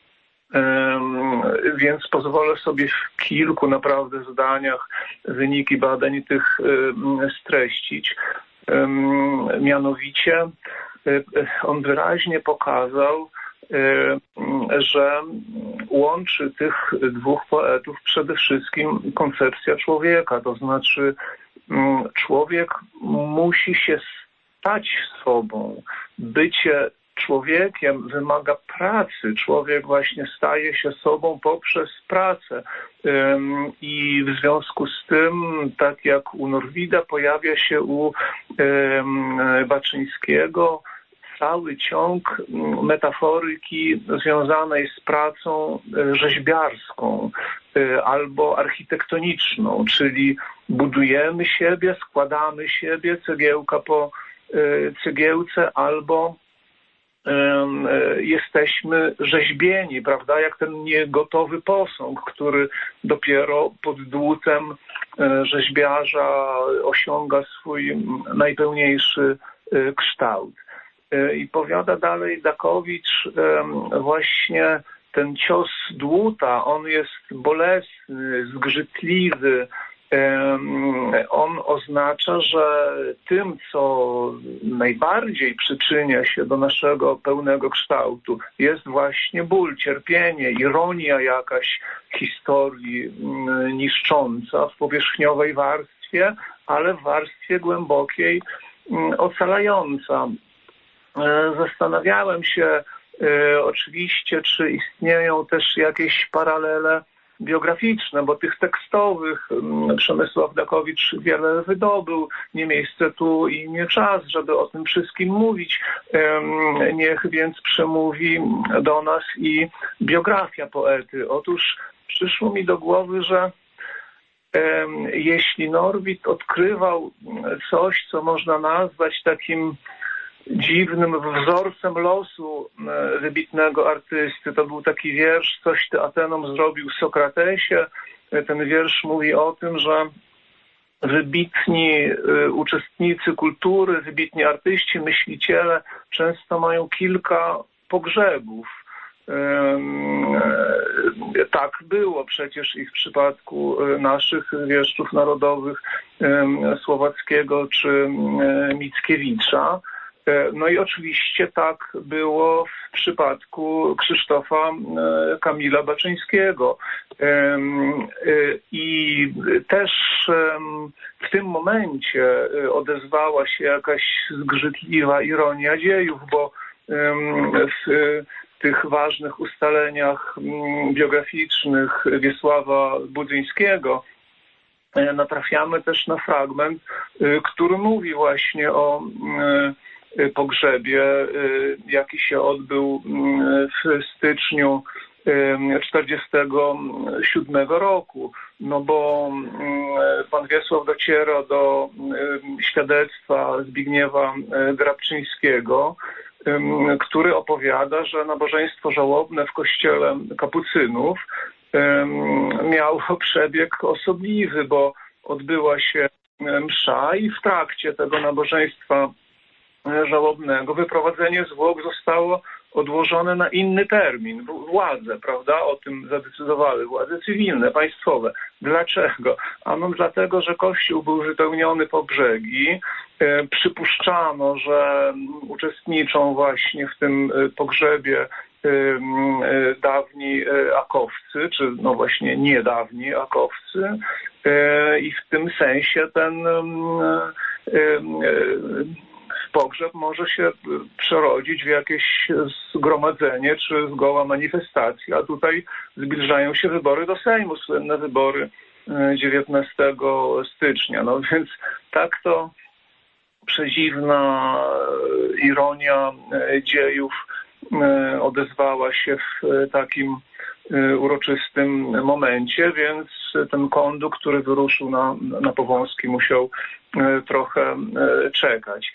Więc pozwolę sobie w kilku naprawdę zdaniach wyniki badań tych streścić. Mianowicie on wyraźnie pokazał, że łączy tych 2 poetów przede wszystkim koncepcja człowieka, to znaczy człowiek musi się stać sobą. Bycie człowiekiem wymaga pracy. Człowiek właśnie staje się sobą poprzez pracę. I w związku z tym, tak jak u Norwida, pojawia się u Baczyńskiego cały ciąg metaforyki związanej z pracą rzeźbiarską albo architektoniczną, czyli budujemy siebie, składamy siebie cegiełka po cegiełce albo jesteśmy rzeźbieni, prawda, jak ten niegotowy posąg, który dopiero pod dłutem rzeźbiarza osiąga swój najpełniejszy kształt. I powiada dalej Dapowicz, właśnie ten cios dłuta, on jest bolesny, zgrzytliwy. On oznacza, że tym, co najbardziej przyczynia się do naszego pełnego kształtu, jest właśnie ból, cierpienie, ironia jakaś historii niszcząca w powierzchniowej warstwie, ale w warstwie głębokiej ocalająca. Zastanawiałem się oczywiście, czy istnieją też jakieś paralele biograficzne, bo tych tekstowych Przemysław Dapowicz wiele wydobył. Nie miejsce tu i nie czas, żeby o tym wszystkim mówić. Niech więc przemówi do nas i biografia poety. Otóż przyszło mi do głowy, że jeśli Norwid odkrywał coś, co można nazwać takim dziwnym wzorcem losu wybitnego artysty. To był taki wiersz, coś ty Atenom zrobił Sokratesie. Ten wiersz mówi o tym, że wybitni uczestnicy kultury, wybitni artyści, myśliciele często mają kilka pogrzebów. Tak było przecież i w przypadku naszych wieszczów narodowych Słowackiego czy Mickiewicza. No i oczywiście tak było w przypadku Krzysztofa Kamila Baczyńskiego. I też w tym momencie odezwała się jakaś zgrzytliwa ironia dziejów, bo w tych ważnych ustaleniach biograficznych Wiesława Budzyńskiego natrafiamy też na fragment, który mówi właśnie o pogrzebie, jaki się odbył w styczniu 1947 roku. No bo pan Wiesław dociera do świadectwa Zbigniewa Grabczyńskiego, który opowiada, że nabożeństwo żałobne w kościele kapucynów miało przebieg osobliwy, bo odbyła się msza i w trakcie tego nabożeństwa żałobnego wyprowadzenie zwłok zostało odłożone na inny termin. Władze, prawda, o tym zadecydowały, władze cywilne, państwowe. Dlaczego? Ano dlatego, że Kościół był wypełniony po brzegi. Przypuszczano, że uczestniczą właśnie w tym pogrzebie dawni akowcy, czy no właśnie niedawni akowcy, i w tym sensie ten pogrzeb może się przerodzić w jakieś zgromadzenie czy zgoła manifestację, a tutaj zbliżają się wybory do Sejmu, słynne wybory 19 stycznia. No więc tak to przedziwna ironia dziejów odezwała się w takim uroczystym momencie, więc ten kondukt, który wyruszył na Powązki, musiał trochę czekać.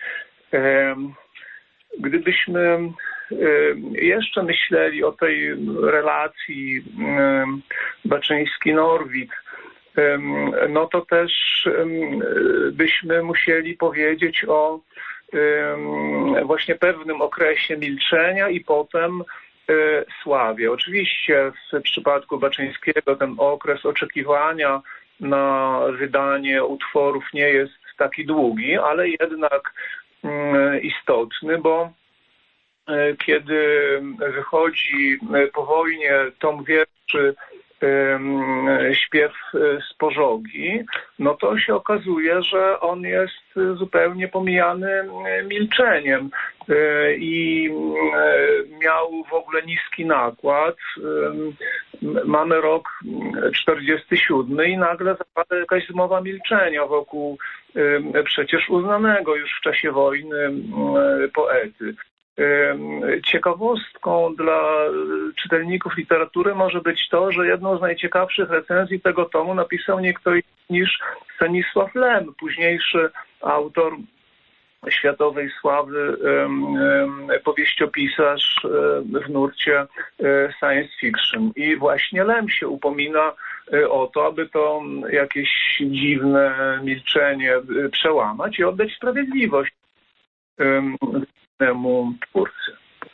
Gdybyśmy jeszcze myśleli o tej relacji Baczyński-Norwid, no to też byśmy musieli powiedzieć o właśnie pewnym okresie milczenia i potem sławie. Oczywiście w przypadku Baczyńskiego ten okres oczekiwania na wydanie utworów nie jest taki długi, ale jednak istotny, bo kiedy wychodzi po wojnie tom wierszy Śpiew z Pożogi, no to się okazuje, że on jest zupełnie pomijany milczeniem i miał w ogóle niski nakład. Mamy rok 47 i nagle zapada jakaś zmowa milczenia wokół przecież uznanego już w czasie wojny poety. Ciekawostką dla czytelników literatury może być to, że jedną z najciekawszych recenzji tego tomu napisał nie kto inny niż Stanisław Lem, późniejszy autor światowej sławy powieściopisarz w nurcie science fiction. I właśnie Lem się upomina o to, aby to jakieś dziwne milczenie przełamać i oddać sprawiedliwość temu twórcy.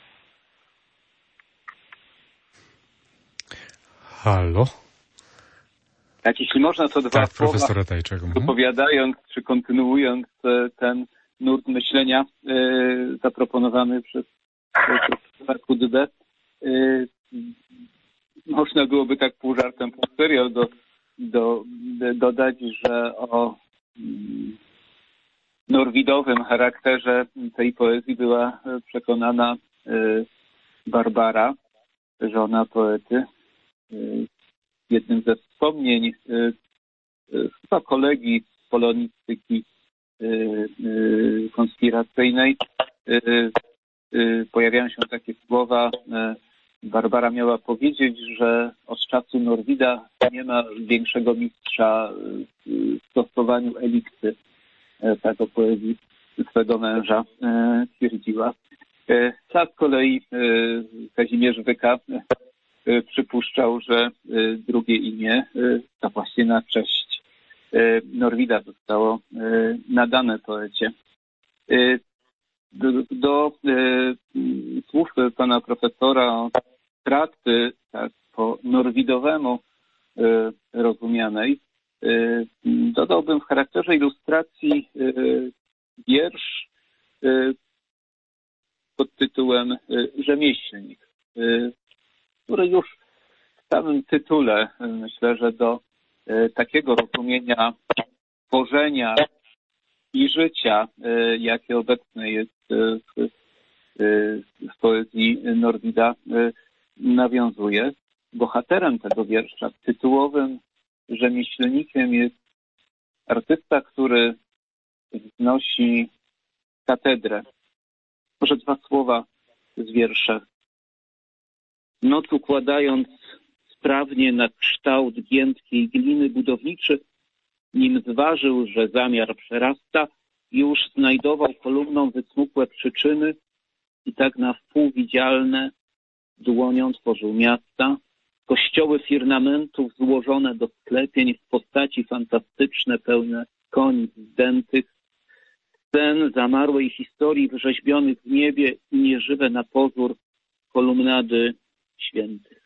Halo? Tak, jeśli można, to dwa tak, słowa, profesor Ratajczak. opowiadając czy kontynuując ten nurt myślenia zaproponowany przez profesora Kudbę. Można byłoby tak pół żartem, pół serio dodać, że o norwidowym charakterze tej poezji była przekonana Barbara, żona poety. Jednym ze wspomnień chyba kolegi z polonistyki konspiracyjnej pojawiają się takie słowa: Barbara miała powiedzieć, że od czasu Norwida nie ma większego mistrza w stosowaniu eliksy. Tak o poezji swego męża twierdziła. Ta z kolei Kazimierz Wyka przypuszczał, że drugie imię to właśnie na cześć Norwida zostało nadane poecie. Do słów pana profesora o pracy tak po norwidowemu rozumianej dodałbym w charakterze ilustracji wiersz pod tytułem Rzemieślnik, który już w samym tytule, myślę, że do takiego rozumienia tworzenia i życia, jakie obecne jest w poezji Norwida, nawiązuje. Bohaterem tego wiersza, tytułowym rzemieślnikiem jest artysta, który wznosi katedrę. Może dwa słowa z wiersza. Noc układając sprawnie na kształt giętkiej gliny, budowniczy, nim zważył, że zamiar przerasta, już znajdował kolumną wysmukłe przyczyny i tak na wpół widzialne dłonią tworzył miasta, kościoły firnamentów złożone do sklepień w postaci fantastyczne, pełne koni zdętych, scen zamarłej historii wrzeźbionych w niebie i nieżywe na pozór kolumnady świętych.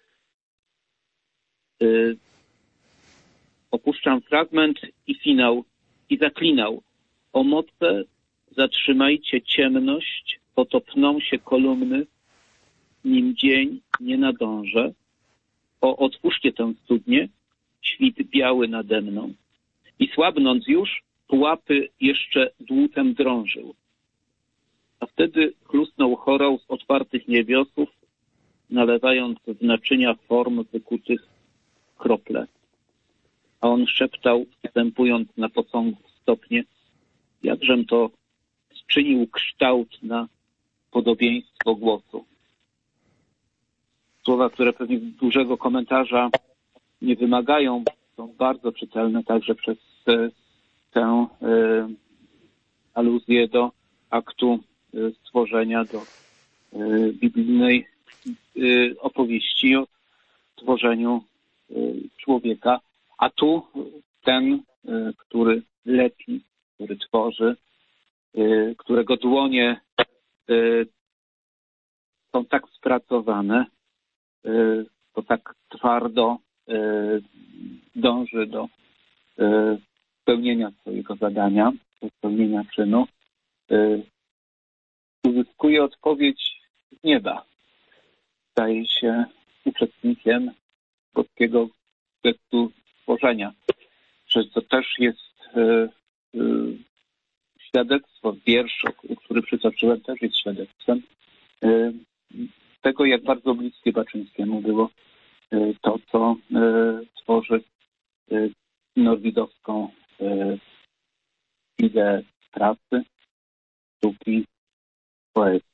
Opuszczam fragment i finał i zaklinał. O moce zatrzymajcie ciemność, oto pną się kolumny, nim dzień nie nadążę. O, otwórzcie tę studnię, świt biały nade mną. I słabnąc już, pułapy jeszcze dłutem drążył. A wtedy chlusnął chorał z otwartych niebiosów, nalewając w naczynia form wykutych krople. A on szeptał, wstępując na posągu stopnie, jakżem to zczynił kształt na podobieństwo głosu. Słowa, które pewnie dużego komentarza nie wymagają, są bardzo czytelne także przez tę aluzję do aktu stworzenia, do biblijnej opowieści o tworzeniu człowieka. A tu ten, który lepi, który tworzy, którego dłonie są tak spracowane, to tak twardo dąży do spełnienia swojego zadania, do spełnienia czynu, uzyskuje odpowiedź z nieba. Staje się uczestnikiem boskiego gestu stworzenia. Że to też jest świadectwo, wiersz, który przytoczyłem, też jest świadectwem tego, jak bardzo bliskie Baczyńskiemu było to, co tworzy norwidowską ideę pracy, sztuki, poezji.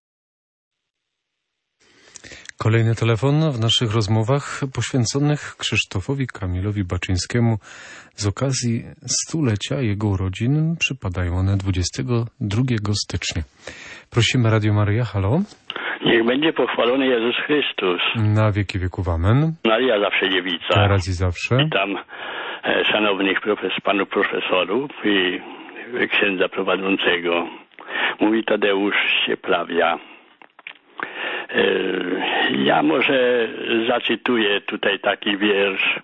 Kolejny telefon w naszych rozmowach poświęconych Krzysztofowi Kamilowi Baczyńskiemu z okazji 100-lecia jego urodzin. Przypadają one 22 stycznia. Prosimy Radio Maryja, halo. Niech będzie pochwalony Jezus Chrystus. Na wieki wieków amen. Maria zawsze dziewica. Teraz i zawsze. Witam szanownych panów profesorów i księdza prowadzącego. Mówi Tadeusz Sieprawia. Ja może zacytuję tutaj taki wiersz,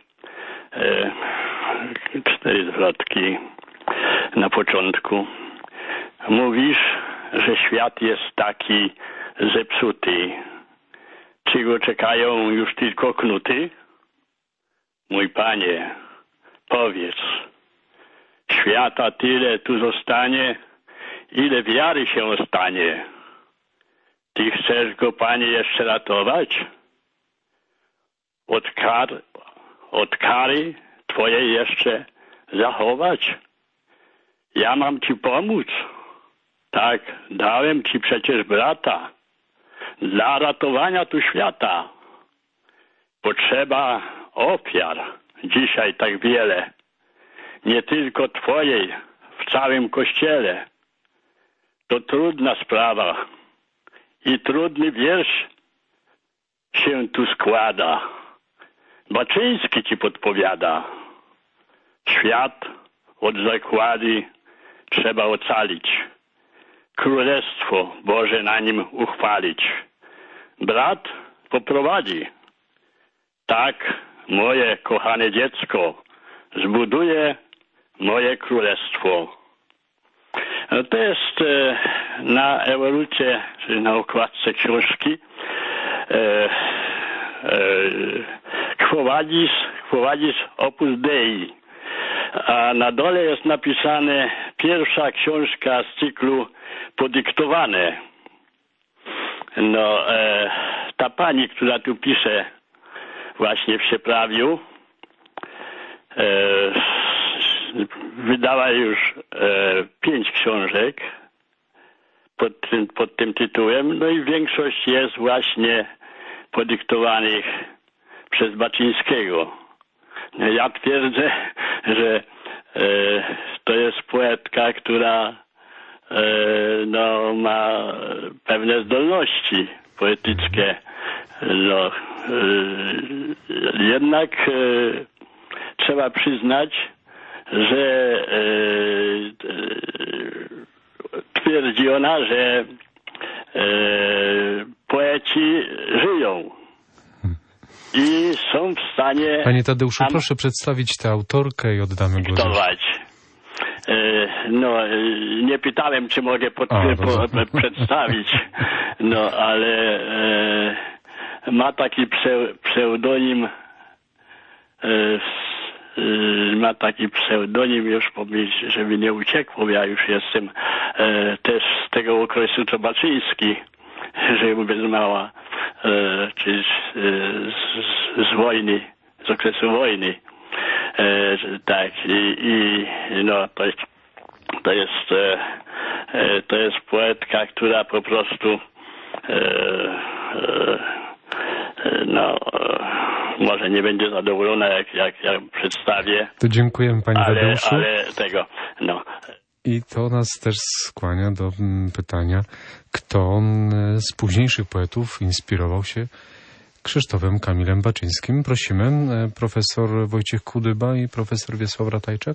4 zwrotki na początku. Mówisz, że świat jest taki zepsuty. Czy go czekają już tylko knuty? Mój Panie, powiedz, świata tyle tu zostanie, ile wiary się ostanie. Ty chcesz go, Panie, jeszcze ratować? Od kary Twojej jeszcze zachować? Ja mam Ci pomóc. Tak, dałem Ci przecież brata. Dla ratowania tu świata potrzeba ofiar. Dzisiaj tak wiele. Nie tylko Twojej, w całym Kościele. To trudna sprawa. I trudny wiersz się tu składa. Baczyński Ci podpowiada. Świat od zagłady trzeba ocalić. Królestwo Boże na nim uchwalić. Brat poprowadzi. Tak, moje kochane dziecko, zbuduje moje królestwo. To jest na ewolucie, czyli na okładce książki Quo Vadis Opus Dei. A na dole jest napisane pierwsza książka z cyklu Podyktowane. No, ta pani, która tu pisze właśnie w Sieprawiu, wydała już 5 książek pod tym tytułem, no i większość jest właśnie podyktowanych przez Baczyńskiego. Ja twierdzę, że to jest poetka, która no, ma pewne zdolności poetyckie. No, jednak trzeba przyznać, że twierdzi ona, że poeci żyją i są w stanie... Panie Tadeuszu, proszę przedstawić tę autorkę i oddamy głos. No, nie pytałem, czy mogę przedstawić, no, ale ma taki pseudonim, już pomyśl, żeby nie uciekło, ja już jestem też z tego okresu co Baczyński, że bez mała, czy z wojny, z okresu wojny. Tak, i no, to jest poetka, która po prostu no, może nie będzie zadowolona, jak przedstawię. To dziękujemy, panie Tadeuszu. Ale tego, no. I to nas też skłania do pytania, kto z późniejszych poetów inspirował się Krzysztofem Kamilem Baczyńskim. Prosimy, profesor Wojciech Kudyba i profesor Wiesław Ratajczak.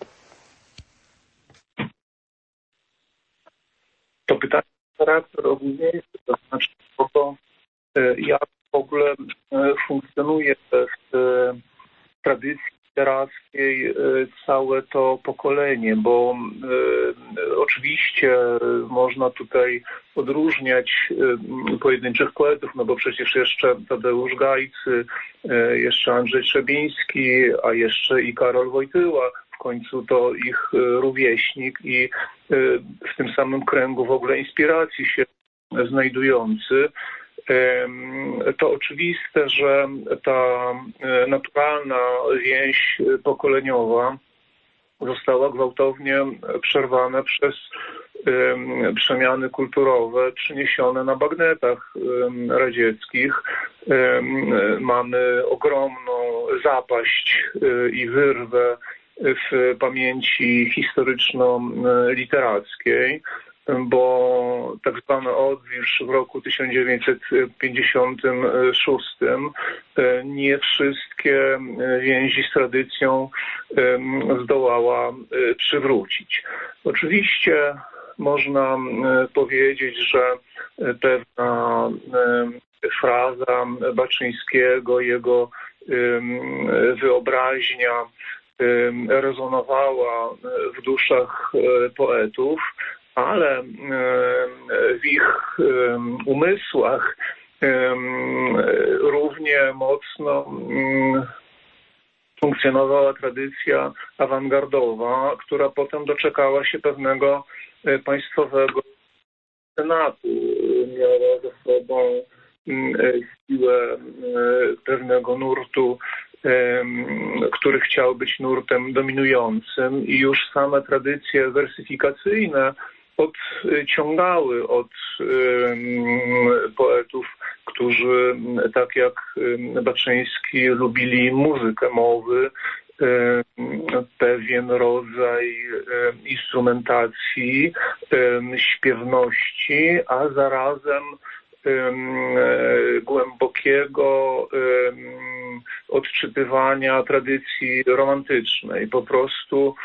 To pytanie ma charakter ogólniejszy, to znaczy, jak w ogóle funkcjonuje w tradycji literackiej całe to pokolenie, bo oczywiście można tutaj odróżniać pojedynczych poetów, no bo przecież jeszcze Tadeusz Gajcy, jeszcze Andrzej Trzebiński, a jeszcze i Karol Wojtyła, w końcu to ich rówieśnik i w tym samym kręgu w ogóle inspiracji się znajdujący. To oczywiste, że ta naturalna więź pokoleniowa została gwałtownie przerwana przez przemiany kulturowe przyniesione na bagnetach radzieckich. Mamy ogromną zapaść i wyrwę w pamięci historyczno-literackiej, bo tak zwany odwilż w roku 1956 nie wszystkie więzi z tradycją zdołała przywrócić. Oczywiście można powiedzieć, że pewna fraza Baczyńskiego, jego wyobraźnia rezonowała w duszach poetów, ale w ich umysłach równie mocno funkcjonowała tradycja awangardowa, która potem doczekała się pewnego państwowego senatu. Miała za sobą siłę pewnego nurtu, który chciał być nurtem dominującym i już same tradycje wersyfikacyjne odciągały od poetów, którzy tak jak Baczyński lubili muzykę mowy, pewien rodzaj instrumentacji, śpiewności, a zarazem głębokiego odczytywania tradycji romantycznej. Po prostu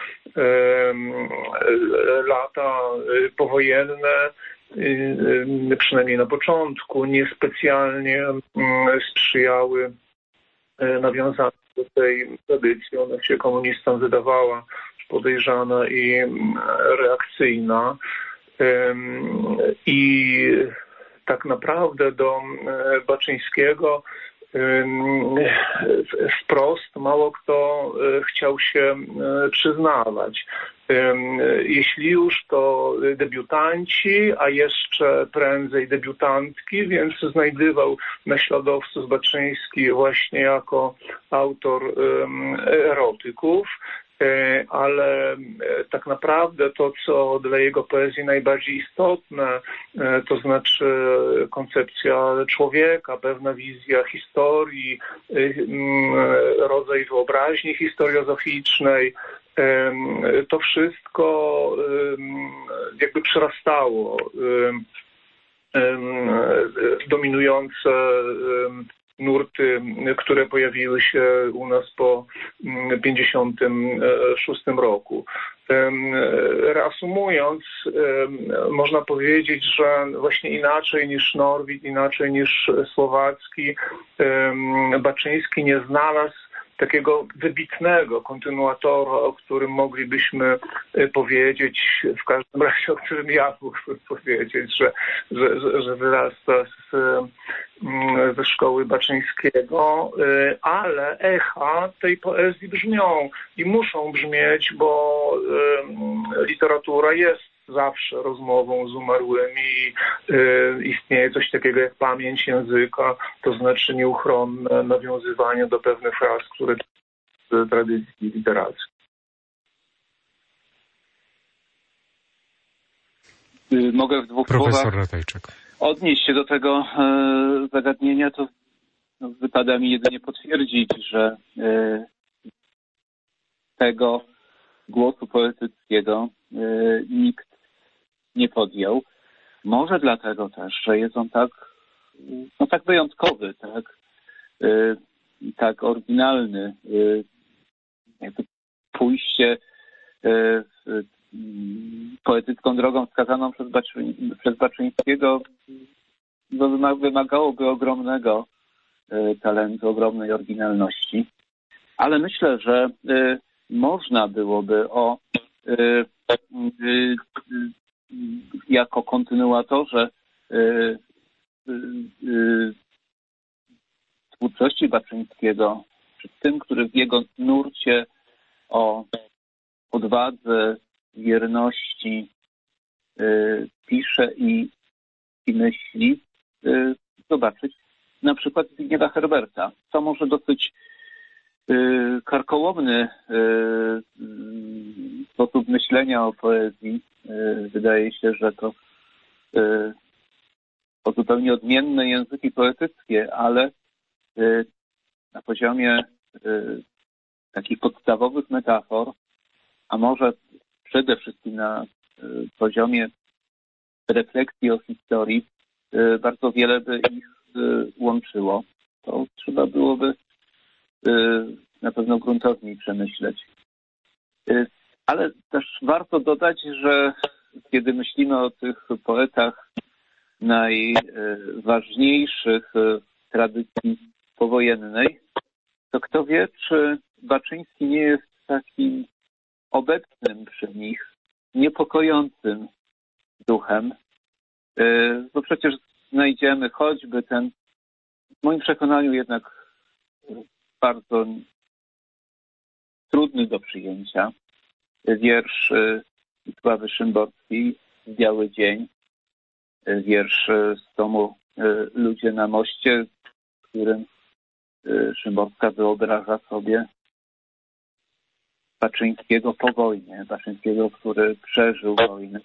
lata powojenne, przynajmniej na początku, niespecjalnie sprzyjały nawiązaniu do tej tradycji. Ona się komunistom wydawała podejrzana i reakcyjna. I tak naprawdę do Baczyńskiego wprost mało kto chciał się przyznawać. Jeśli już, to debiutanci, a jeszcze prędzej debiutantki, więc znajdywał naśladowców Baczyński właśnie jako autor erotyków. Ale tak naprawdę to, co dla jego poezji najbardziej istotne, to znaczy koncepcja człowieka, pewna wizja historii, rodzaj wyobraźni historiozoficznej, to wszystko jakby przerastało dominujące nurty, które pojawiły się u nas po 1956 roku. Reasumując, można powiedzieć, że właśnie inaczej niż Norwid, inaczej niż Słowacki, Baczyński nie znalazł takiego wybitnego kontynuatora, o którym moglibyśmy powiedzieć, w każdym razie o którym ja mógłbym powiedzieć, że wyrasta ze szkoły Baczyńskiego, ale echa tej poezji brzmią i muszą brzmieć, bo literatura jest zawsze rozmową z umarłymi. Istnieje coś takiego jak pamięć języka, to znaczy nieuchronne nawiązywanie do pewnych fraz, które z tradycji literackiej. Mogę w dwóch Profesor słowach Ratajczak odnieść się do tego zagadnienia, to wypada mi jedynie potwierdzić, że tego głosu poetyckiego nikt nie podjął. Może dlatego też, że jest on tak wyjątkowy, tak oryginalny. Jakby pójście poetycką drogą wskazaną przez Baczyńskiego wymagałoby ogromnego talentu, ogromnej oryginalności. Ale myślę, że można byłoby jako kontynuatorze twórczości Baczyńskiego, czy tym, który w jego nurcie o odwadze, wierności pisze i myśli, zobaczyć na przykład Zbigniewa Herberta. To może dosyć karkołomny sposób myślenia o poezji. Wydaje się, że to zupełnie odmienne języki poetyckie, ale na poziomie takich podstawowych metafor, a może przede wszystkim na poziomie refleksji o historii, bardzo wiele by ich łączyło. To trzeba byłoby na pewno gruntowniej przemyśleć. Ale też warto dodać, że kiedy myślimy o tych poetach najważniejszych w tradycji powojennej, to kto wie, czy Baczyński nie jest takim obecnym przy nich, niepokojącym duchem. Bo przecież znajdziemy choćby ten, w moim przekonaniu jednak bardzo trudny do przyjęcia, wiersz Wisławy Szymborskiej Biały Dzień, wiersz z tomu Ludzie na moście, w którym Szymborska wyobraża sobie Baczyńskiego po wojnie, Baczyńskiego, który przeżył wojnę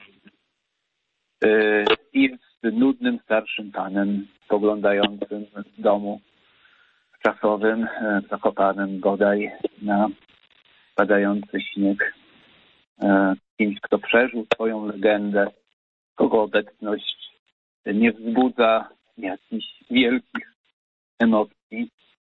i jest nudnym starszym panem spoglądającym z domu czasowym, zakopanym bodaj na padający śnieg. Kimś, kto przeżył swoją legendę, kogo obecność nie wzbudza jakichś wielkich emocji.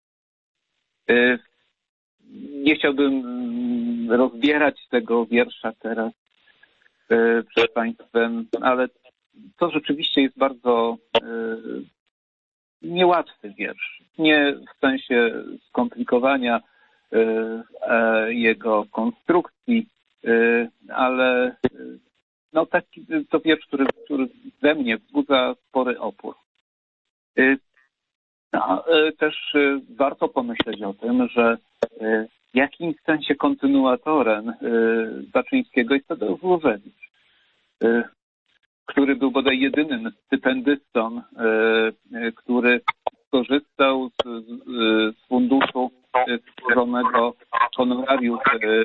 Nie chciałbym rozbierać tego wiersza teraz przed Państwem, ale to rzeczywiście jest bardzo niełatwy wiersz. Nie w sensie skomplikowania jego konstrukcji ale no taki to wiersz, który we mnie wzbudza spory opór. Też warto pomyśleć o tym, że w jakimś sensie kontynuatorem Baczyńskiego jest Tadeusz Różewicz, który był bodaj jedynym stypendystą, który skorzystał z funduszu stworzonego honorariów,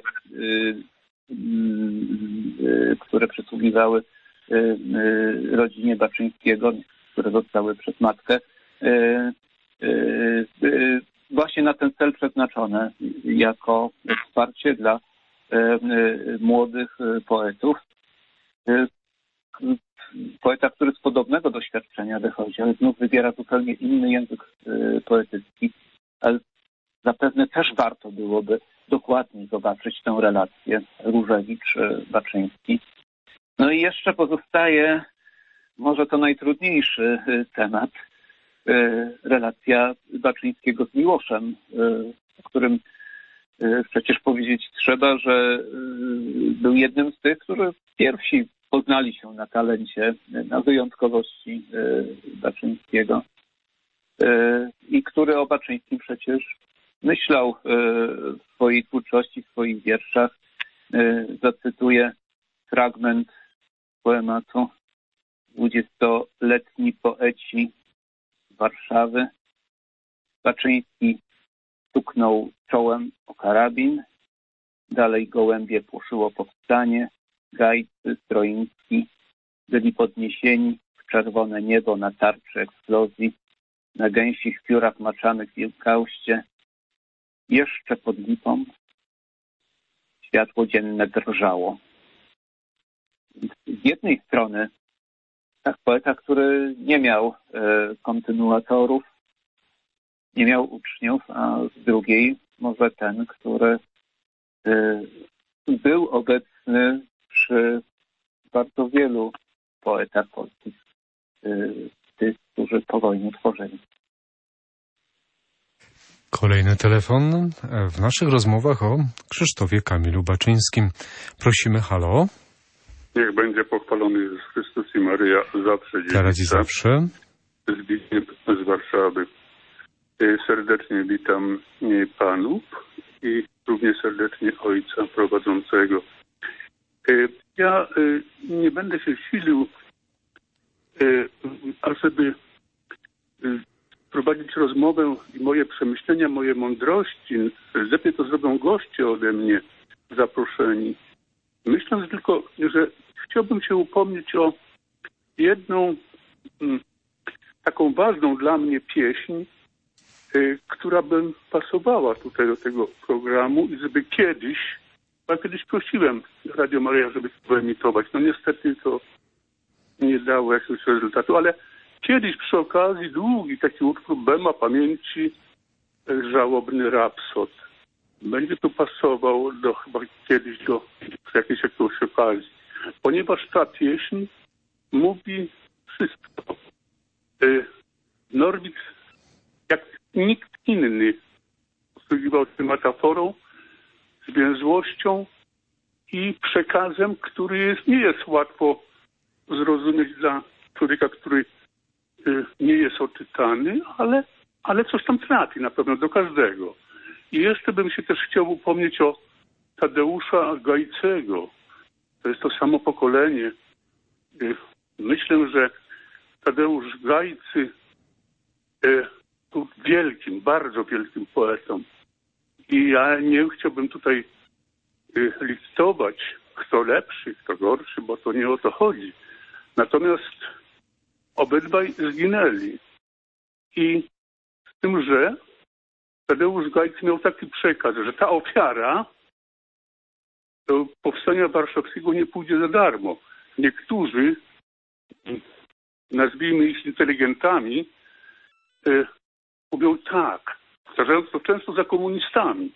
które przysługiwały rodzinie Baczyńskiego, które zostały przez matkę właśnie na ten cel przeznaczone jako wsparcie dla młodych poetów. Poeta, który z podobnego doświadczenia wychodzi, ale znów wybiera zupełnie inny język poetycki, ale zapewne też warto byłoby dokładniej zobaczyć tę relację Różewicz-Baczyński. No i jeszcze pozostaje może to najtrudniejszy temat, relacja Baczyńskiego z Miłoszem, o którym przecież powiedzieć trzeba, że był jednym z tych, którzy pierwsi poznali się na talencie, na wyjątkowości Baczyńskiego i który o Baczyńskim przecież myślał w swojej twórczości, w swoich wierszach. Zacytuję fragment poematu: 20-letni poeci z Warszawy. Baczyński stuknął czołem o karabin, dalej gołębie płoszyło powstanie, Gajcy, Stroiński byli podniesieni w czerwone niebo na tarczy eksplozji, na gęsich piórach maczanych w Wielkauście. Jeszcze pod lipą światło dzienne drżało. Z jednej strony tak poeta, który nie miał kontynuatorów, nie miał uczniów, a z drugiej może ten, który był obecny przy bardzo wielu poetach polskich, tych, którzy po wojnie tworzyli. Kolejny telefon w naszych rozmowach o Krzysztofie Kamilu Baczyńskim. Prosimy, halo. Niech będzie pochwalony Jezus Chrystus i Maryja zawsze. Teraz i zawsze. Zbigniew z Warszawy. Serdecznie witam panów i równie serdecznie ojca prowadzącego. Ja nie będę się silił, ażeby prowadzić rozmowę i moje przemyślenia, moje mądrości. Lepiej to zrobią goście ode mnie zaproszeni. Myślę tylko, że chciałbym się upomnieć o jedną taką ważną dla mnie pieśń, która by pasowała tutaj do tego programu i żeby kiedyś, bo ja kiedyś prosiłem Radio Maryja, żeby to emitować. No niestety to nie dało jakiegoś rezultatu, ale kiedyś przy okazji długi taki utwór Bema pamięci, żałobny rapsod. Będzie tu pasował chyba kiedyś do jakiejś okazji. Ponieważ ta pieśń mówi wszystko. Norwid jak nikt inny posługiwał się metaforą, zwięzłością i przekazem, który nie jest łatwo zrozumieć dla człowieka, który nie jest oczytany, ale coś tam trafi na pewno do każdego. I jeszcze bym się też chciał upomnieć o Tadeusza Gajcego. To jest to samo pokolenie. Myślę, że Tadeusz Gajcy był wielkim, bardzo wielkim poetą. I ja nie chciałbym tutaj listować, kto lepszy, kto gorszy, bo to nie o to chodzi. Natomiast obydwaj zginęli. I z tym, że Tadeusz Gajcy miał taki przekaz, że ta ofiara do powstania warszawskiego nie pójdzie za darmo. Niektórzy, nazwijmy ich inteligentami, mówią tak, powtarzając to często za komunistami,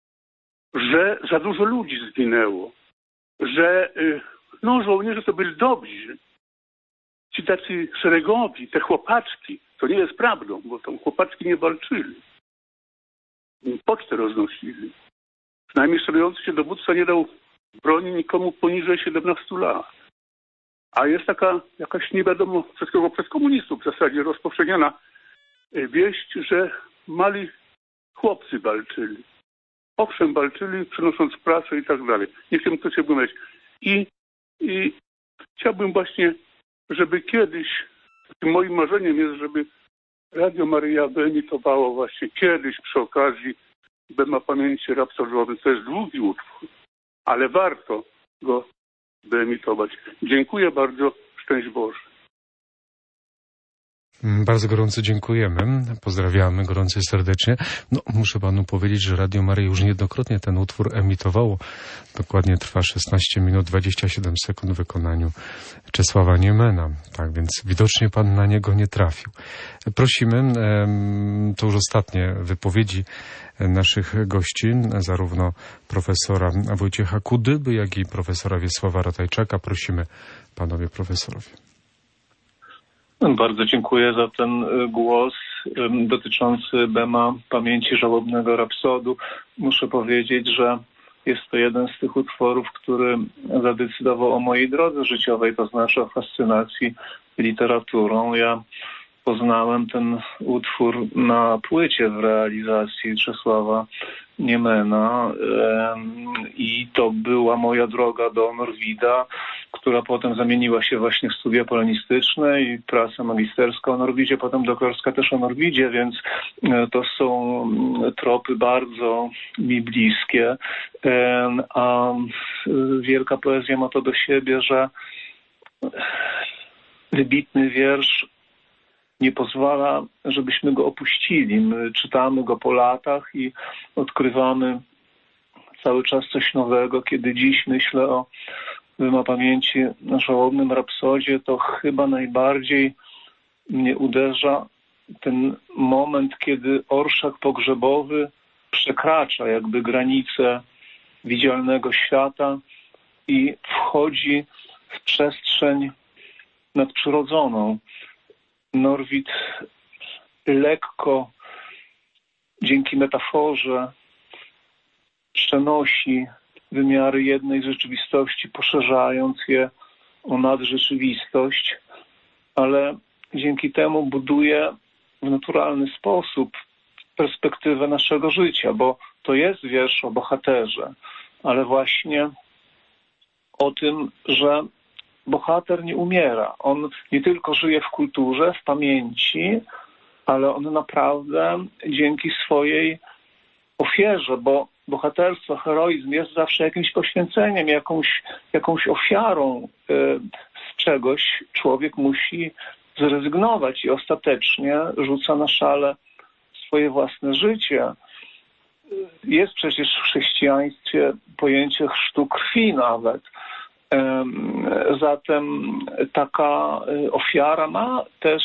że za dużo ludzi zginęło, że żołnierze to byli dobrzy. Ci tacy szeregowi, te chłopaczki, to nie jest prawdą, bo tam chłopaczki nie walczyli. Pocztę roznosili. Przynajmniej szeregujący się dowódca nie dał broni nikomu poniżej 17 lat. A jest taka jakaś nie wiadomo przez komunistów w zasadzie rozpowszechniona wieść, że mali chłopcy walczyli. Owszem, walczyli, przynosząc pracę i tak dalej. Nie chcę to się wymyślić. I chciałbym właśnie, żeby kiedyś, moim marzeniem jest, żeby Radio Maryja wyemitowało właśnie kiedyś przy okazji Bema Pamięci Rapsodiowej. To jest długi utwór, ale warto go wyemitować. Dziękuję bardzo. Szczęść Boże. Bardzo gorąco dziękujemy. Pozdrawiamy gorąco i serdecznie. No, muszę panu powiedzieć, że Radio Maryja już niejednokrotnie ten utwór emitowało. Dokładnie trwa 16 minut 27 sekund w wykonaniu Czesława Niemena. Tak więc widocznie pan na niego nie trafił. Prosimy, to już ostatnie wypowiedzi naszych gości, zarówno profesora Wojciecha Kudyby, jak i profesora Wiesława Ratajczaka. Prosimy panowie profesorowie. Bardzo dziękuję za ten głos dotyczący Bema Pamięci Żałobnego Rapsodu. Muszę powiedzieć, że jest to jeden z tych utworów, który zadecydował o mojej drodze życiowej, to znaczy o fascynacji literaturą. Ja poznałem ten utwór na płycie w realizacji Czesława Niemena i to była moja droga do Norwida, która potem zamieniła się właśnie w studia polonistyczne i pracę magisterską o Norwidzie, potem doktorska też o Norwidzie, więc to są tropy bardzo mi bliskie, a wielka poezja ma to do siebie, że wybitny wiersz nie pozwala, żebyśmy go opuścili. My czytamy go po latach i odkrywamy cały czas coś nowego. Kiedy dziś myślę o Bema Pamięci Żałobnym Rapsodzie, to chyba najbardziej mnie uderza ten moment, kiedy orszak pogrzebowy przekracza jakby granicę widzialnego świata i wchodzi w przestrzeń nadprzyrodzoną. Norwid lekko, dzięki metaforze, przenosi wymiary jednej rzeczywistości, poszerzając je o nadrzeczywistość, ale dzięki temu buduje w naturalny sposób perspektywę naszego życia, bo to jest wiersz o bohaterze, ale właśnie o tym, że bohater nie umiera. On nie tylko żyje w kulturze, w pamięci, ale on naprawdę dzięki swojej ofierze, bo bohaterstwo, heroizm jest zawsze jakimś poświęceniem, jakąś ofiarą z czegoś. Człowiek musi zrezygnować i ostatecznie rzuca na szale swoje własne życie. Jest przecież w chrześcijaństwie pojęcie chrztu krwi nawet. Zatem taka ofiara ma też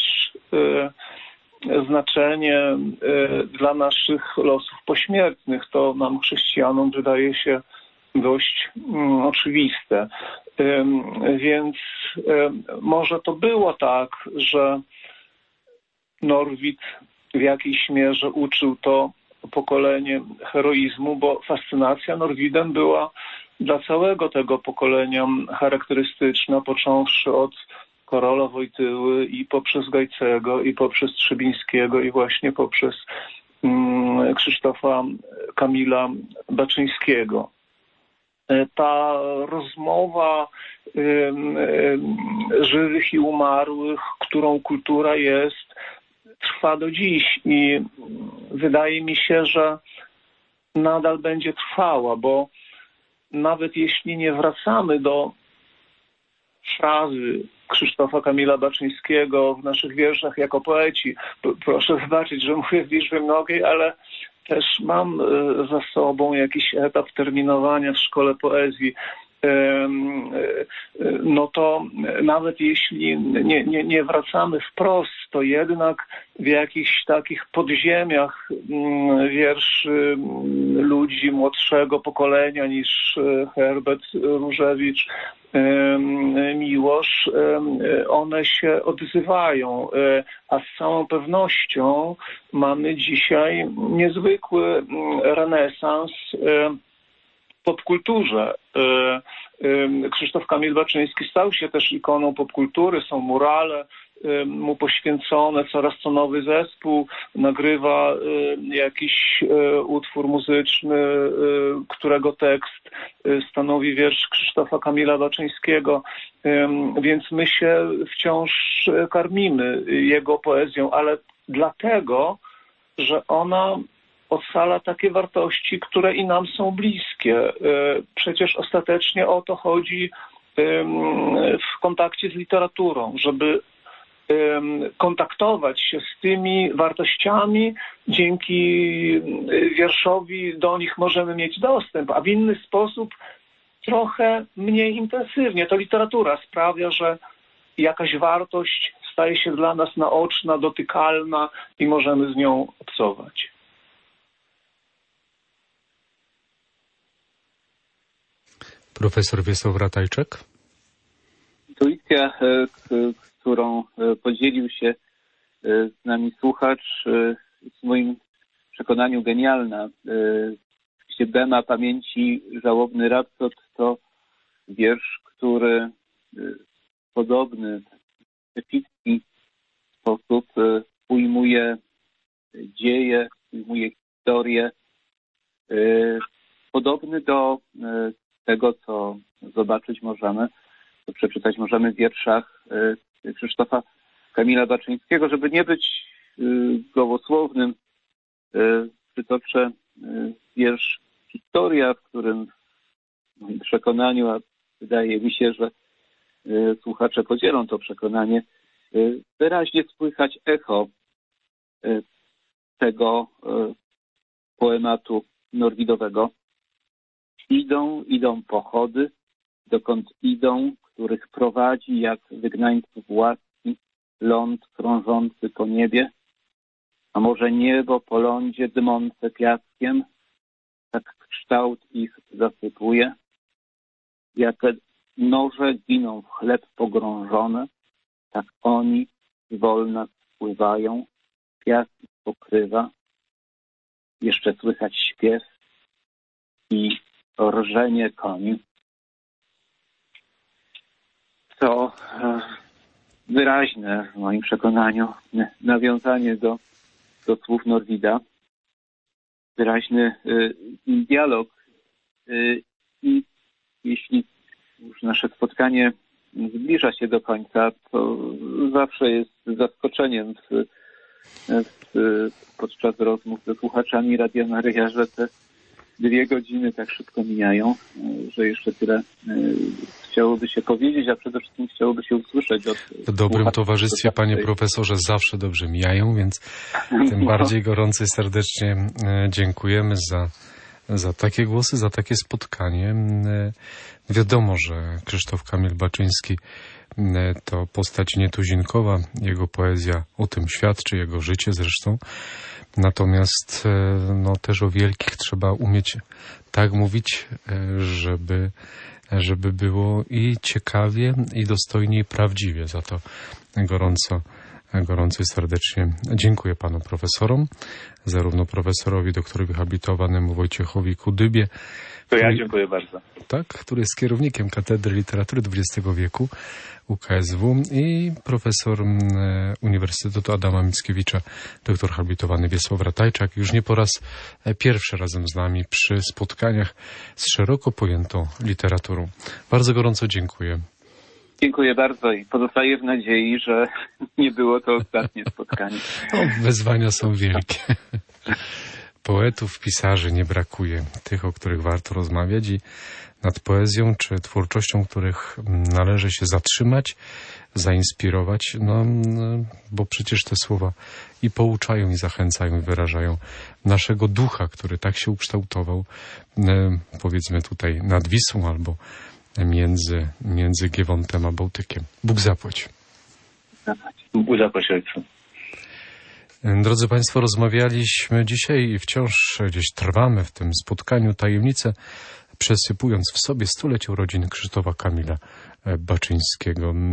znaczenie dla naszych losów pośmiertnych. To nam, chrześcijanom, wydaje się dość oczywiste. Więc może to było tak, że Norwid w jakiejś mierze uczył to pokolenie heroizmu, bo fascynacja Norwidem była dla całego tego pokolenia charakterystyczna, począwszy od Karola Wojtyły i poprzez Gajcego, i poprzez Trzebińskiego, i właśnie poprzez Krzysztofa Kamila Baczyńskiego. Ta rozmowa żywych i umarłych, którą kultura jest, trwa do dziś i wydaje mi się, że nadal będzie trwała, bo nawet jeśli nie wracamy do frazy Krzysztofa Kamila Baczyńskiego w naszych wierszach jako poeci, proszę wybaczyć, że mówię w liczbie mnogiej, ale też mam za sobą jakiś etap terminowania w szkole poezji, no to nawet jeśli nie wracamy wprost, to jednak w jakichś takich podziemiach wierszy ludzi młodszego pokolenia niż Herbert Różewicz, Miłosz, one się odzywają, a z całą pewnością mamy dzisiaj niezwykły renesans popkulturze. Krzysztof Kamil Baczyński stał się też ikoną popkultury, są murale mu poświęcone, coraz co nowy zespół nagrywa jakiś utwór muzyczny, którego tekst stanowi wiersz Krzysztofa Kamila Baczyńskiego, więc my się wciąż karmimy jego poezją, ale dlatego, że ona odsala takie wartości, które i nam są bliskie. Przecież ostatecznie o to chodzi w kontakcie z literaturą, żeby kontaktować się z tymi wartościami, dzięki wierszowi do nich możemy mieć dostęp, a w inny sposób trochę mniej intensywnie. To literatura sprawia, że jakaś wartość staje się dla nas naoczna, dotykalna i możemy z nią obcować. Profesor Wiesław Ratajczak. Intuicja, którą podzielił się z nami słuchacz, jest w moim przekonaniu genialna. Bema pamięci żałobny rapsod to wiersz, który w podobny, epicki sposób ujmuje dzieje, ujmuje historię, podobny do tego, co zobaczyć możemy, co przeczytać możemy w wierszach Krzysztofa Kamila Baczyńskiego. Żeby nie być gołosłownym, przytoczę wiersz Historia, w którym w moim przekonaniu, a wydaje mi się, że słuchacze podzielą to przekonanie, wyraźnie słychać echo tego poematu norwidowego. Idą pochody, dokąd idą, których prowadzi jak wygnańców łaski ląd krążący po niebie, a może niebo po lądzie dmące piaskiem, tak kształt ich zasypuje, jak noże giną w chleb pogrążone, tak oni zwolna spływają, piasek pokrywa, jeszcze słychać śpiew i rżenie koni. To wyraźne w moim przekonaniu nawiązanie do słów Norwida, wyraźny dialog i jeśli już nasze spotkanie zbliża się do końca, to zawsze jest zaskoczeniem podczas rozmów ze słuchaczami Radia Maryja, że te 2 godziny tak szybko mijają, że jeszcze tyle chciałoby się powiedzieć, a przede wszystkim chciałoby się usłyszeć od w dobrym towarzystwie, panie profesorze, zawsze dobrze mijają, więc tym bardziej gorąco i serdecznie dziękujemy za takie głosy, za takie spotkanie. Wiadomo, że Krzysztof Kamil Baczyński to postać nietuzinkowa, jego poezja o tym świadczy, jego życie zresztą. Natomiast też o wielkich trzeba umieć tak mówić, żeby było i ciekawie, i dostojnie, i prawdziwie. Za to gorąco i serdecznie dziękuję panu profesorom, zarówno profesorowi, doktorowi habilitowanemu Wojciechowi Kudybie. To ja dziękuję bardzo. Tak, który jest kierownikiem Katedry Literatury XX wieku UKSW, i profesor Uniwersytetu Adama Mickiewicza, doktor habilitowany Wiesław Ratajczak, już nie po raz pierwszy razem z nami przy spotkaniach z szeroko pojętą literaturą. Bardzo gorąco dziękuję. Dziękuję bardzo i pozostaję w nadziei, że nie było to ostatnie spotkanie. Wyzwania są wielkie. Poetów, pisarzy nie brakuje. Tych, o których warto rozmawiać, i nad poezją czy twórczością, których należy się zatrzymać, zainspirować, bo przecież te słowa i pouczają, i zachęcają, i wyrażają naszego ducha, który tak się ukształtował, powiedzmy tutaj nad Wisłą albo między Giewontem a Bałtykiem. Bóg zapłać. Bóg zapłać, ojcu. Drodzy Państwo, rozmawialiśmy dzisiaj i wciąż gdzieś trwamy w tym spotkaniu tajemnicę, przesypując w sobie 100-lecie urodzin Krzysztofa Kamila Baczyńskiego.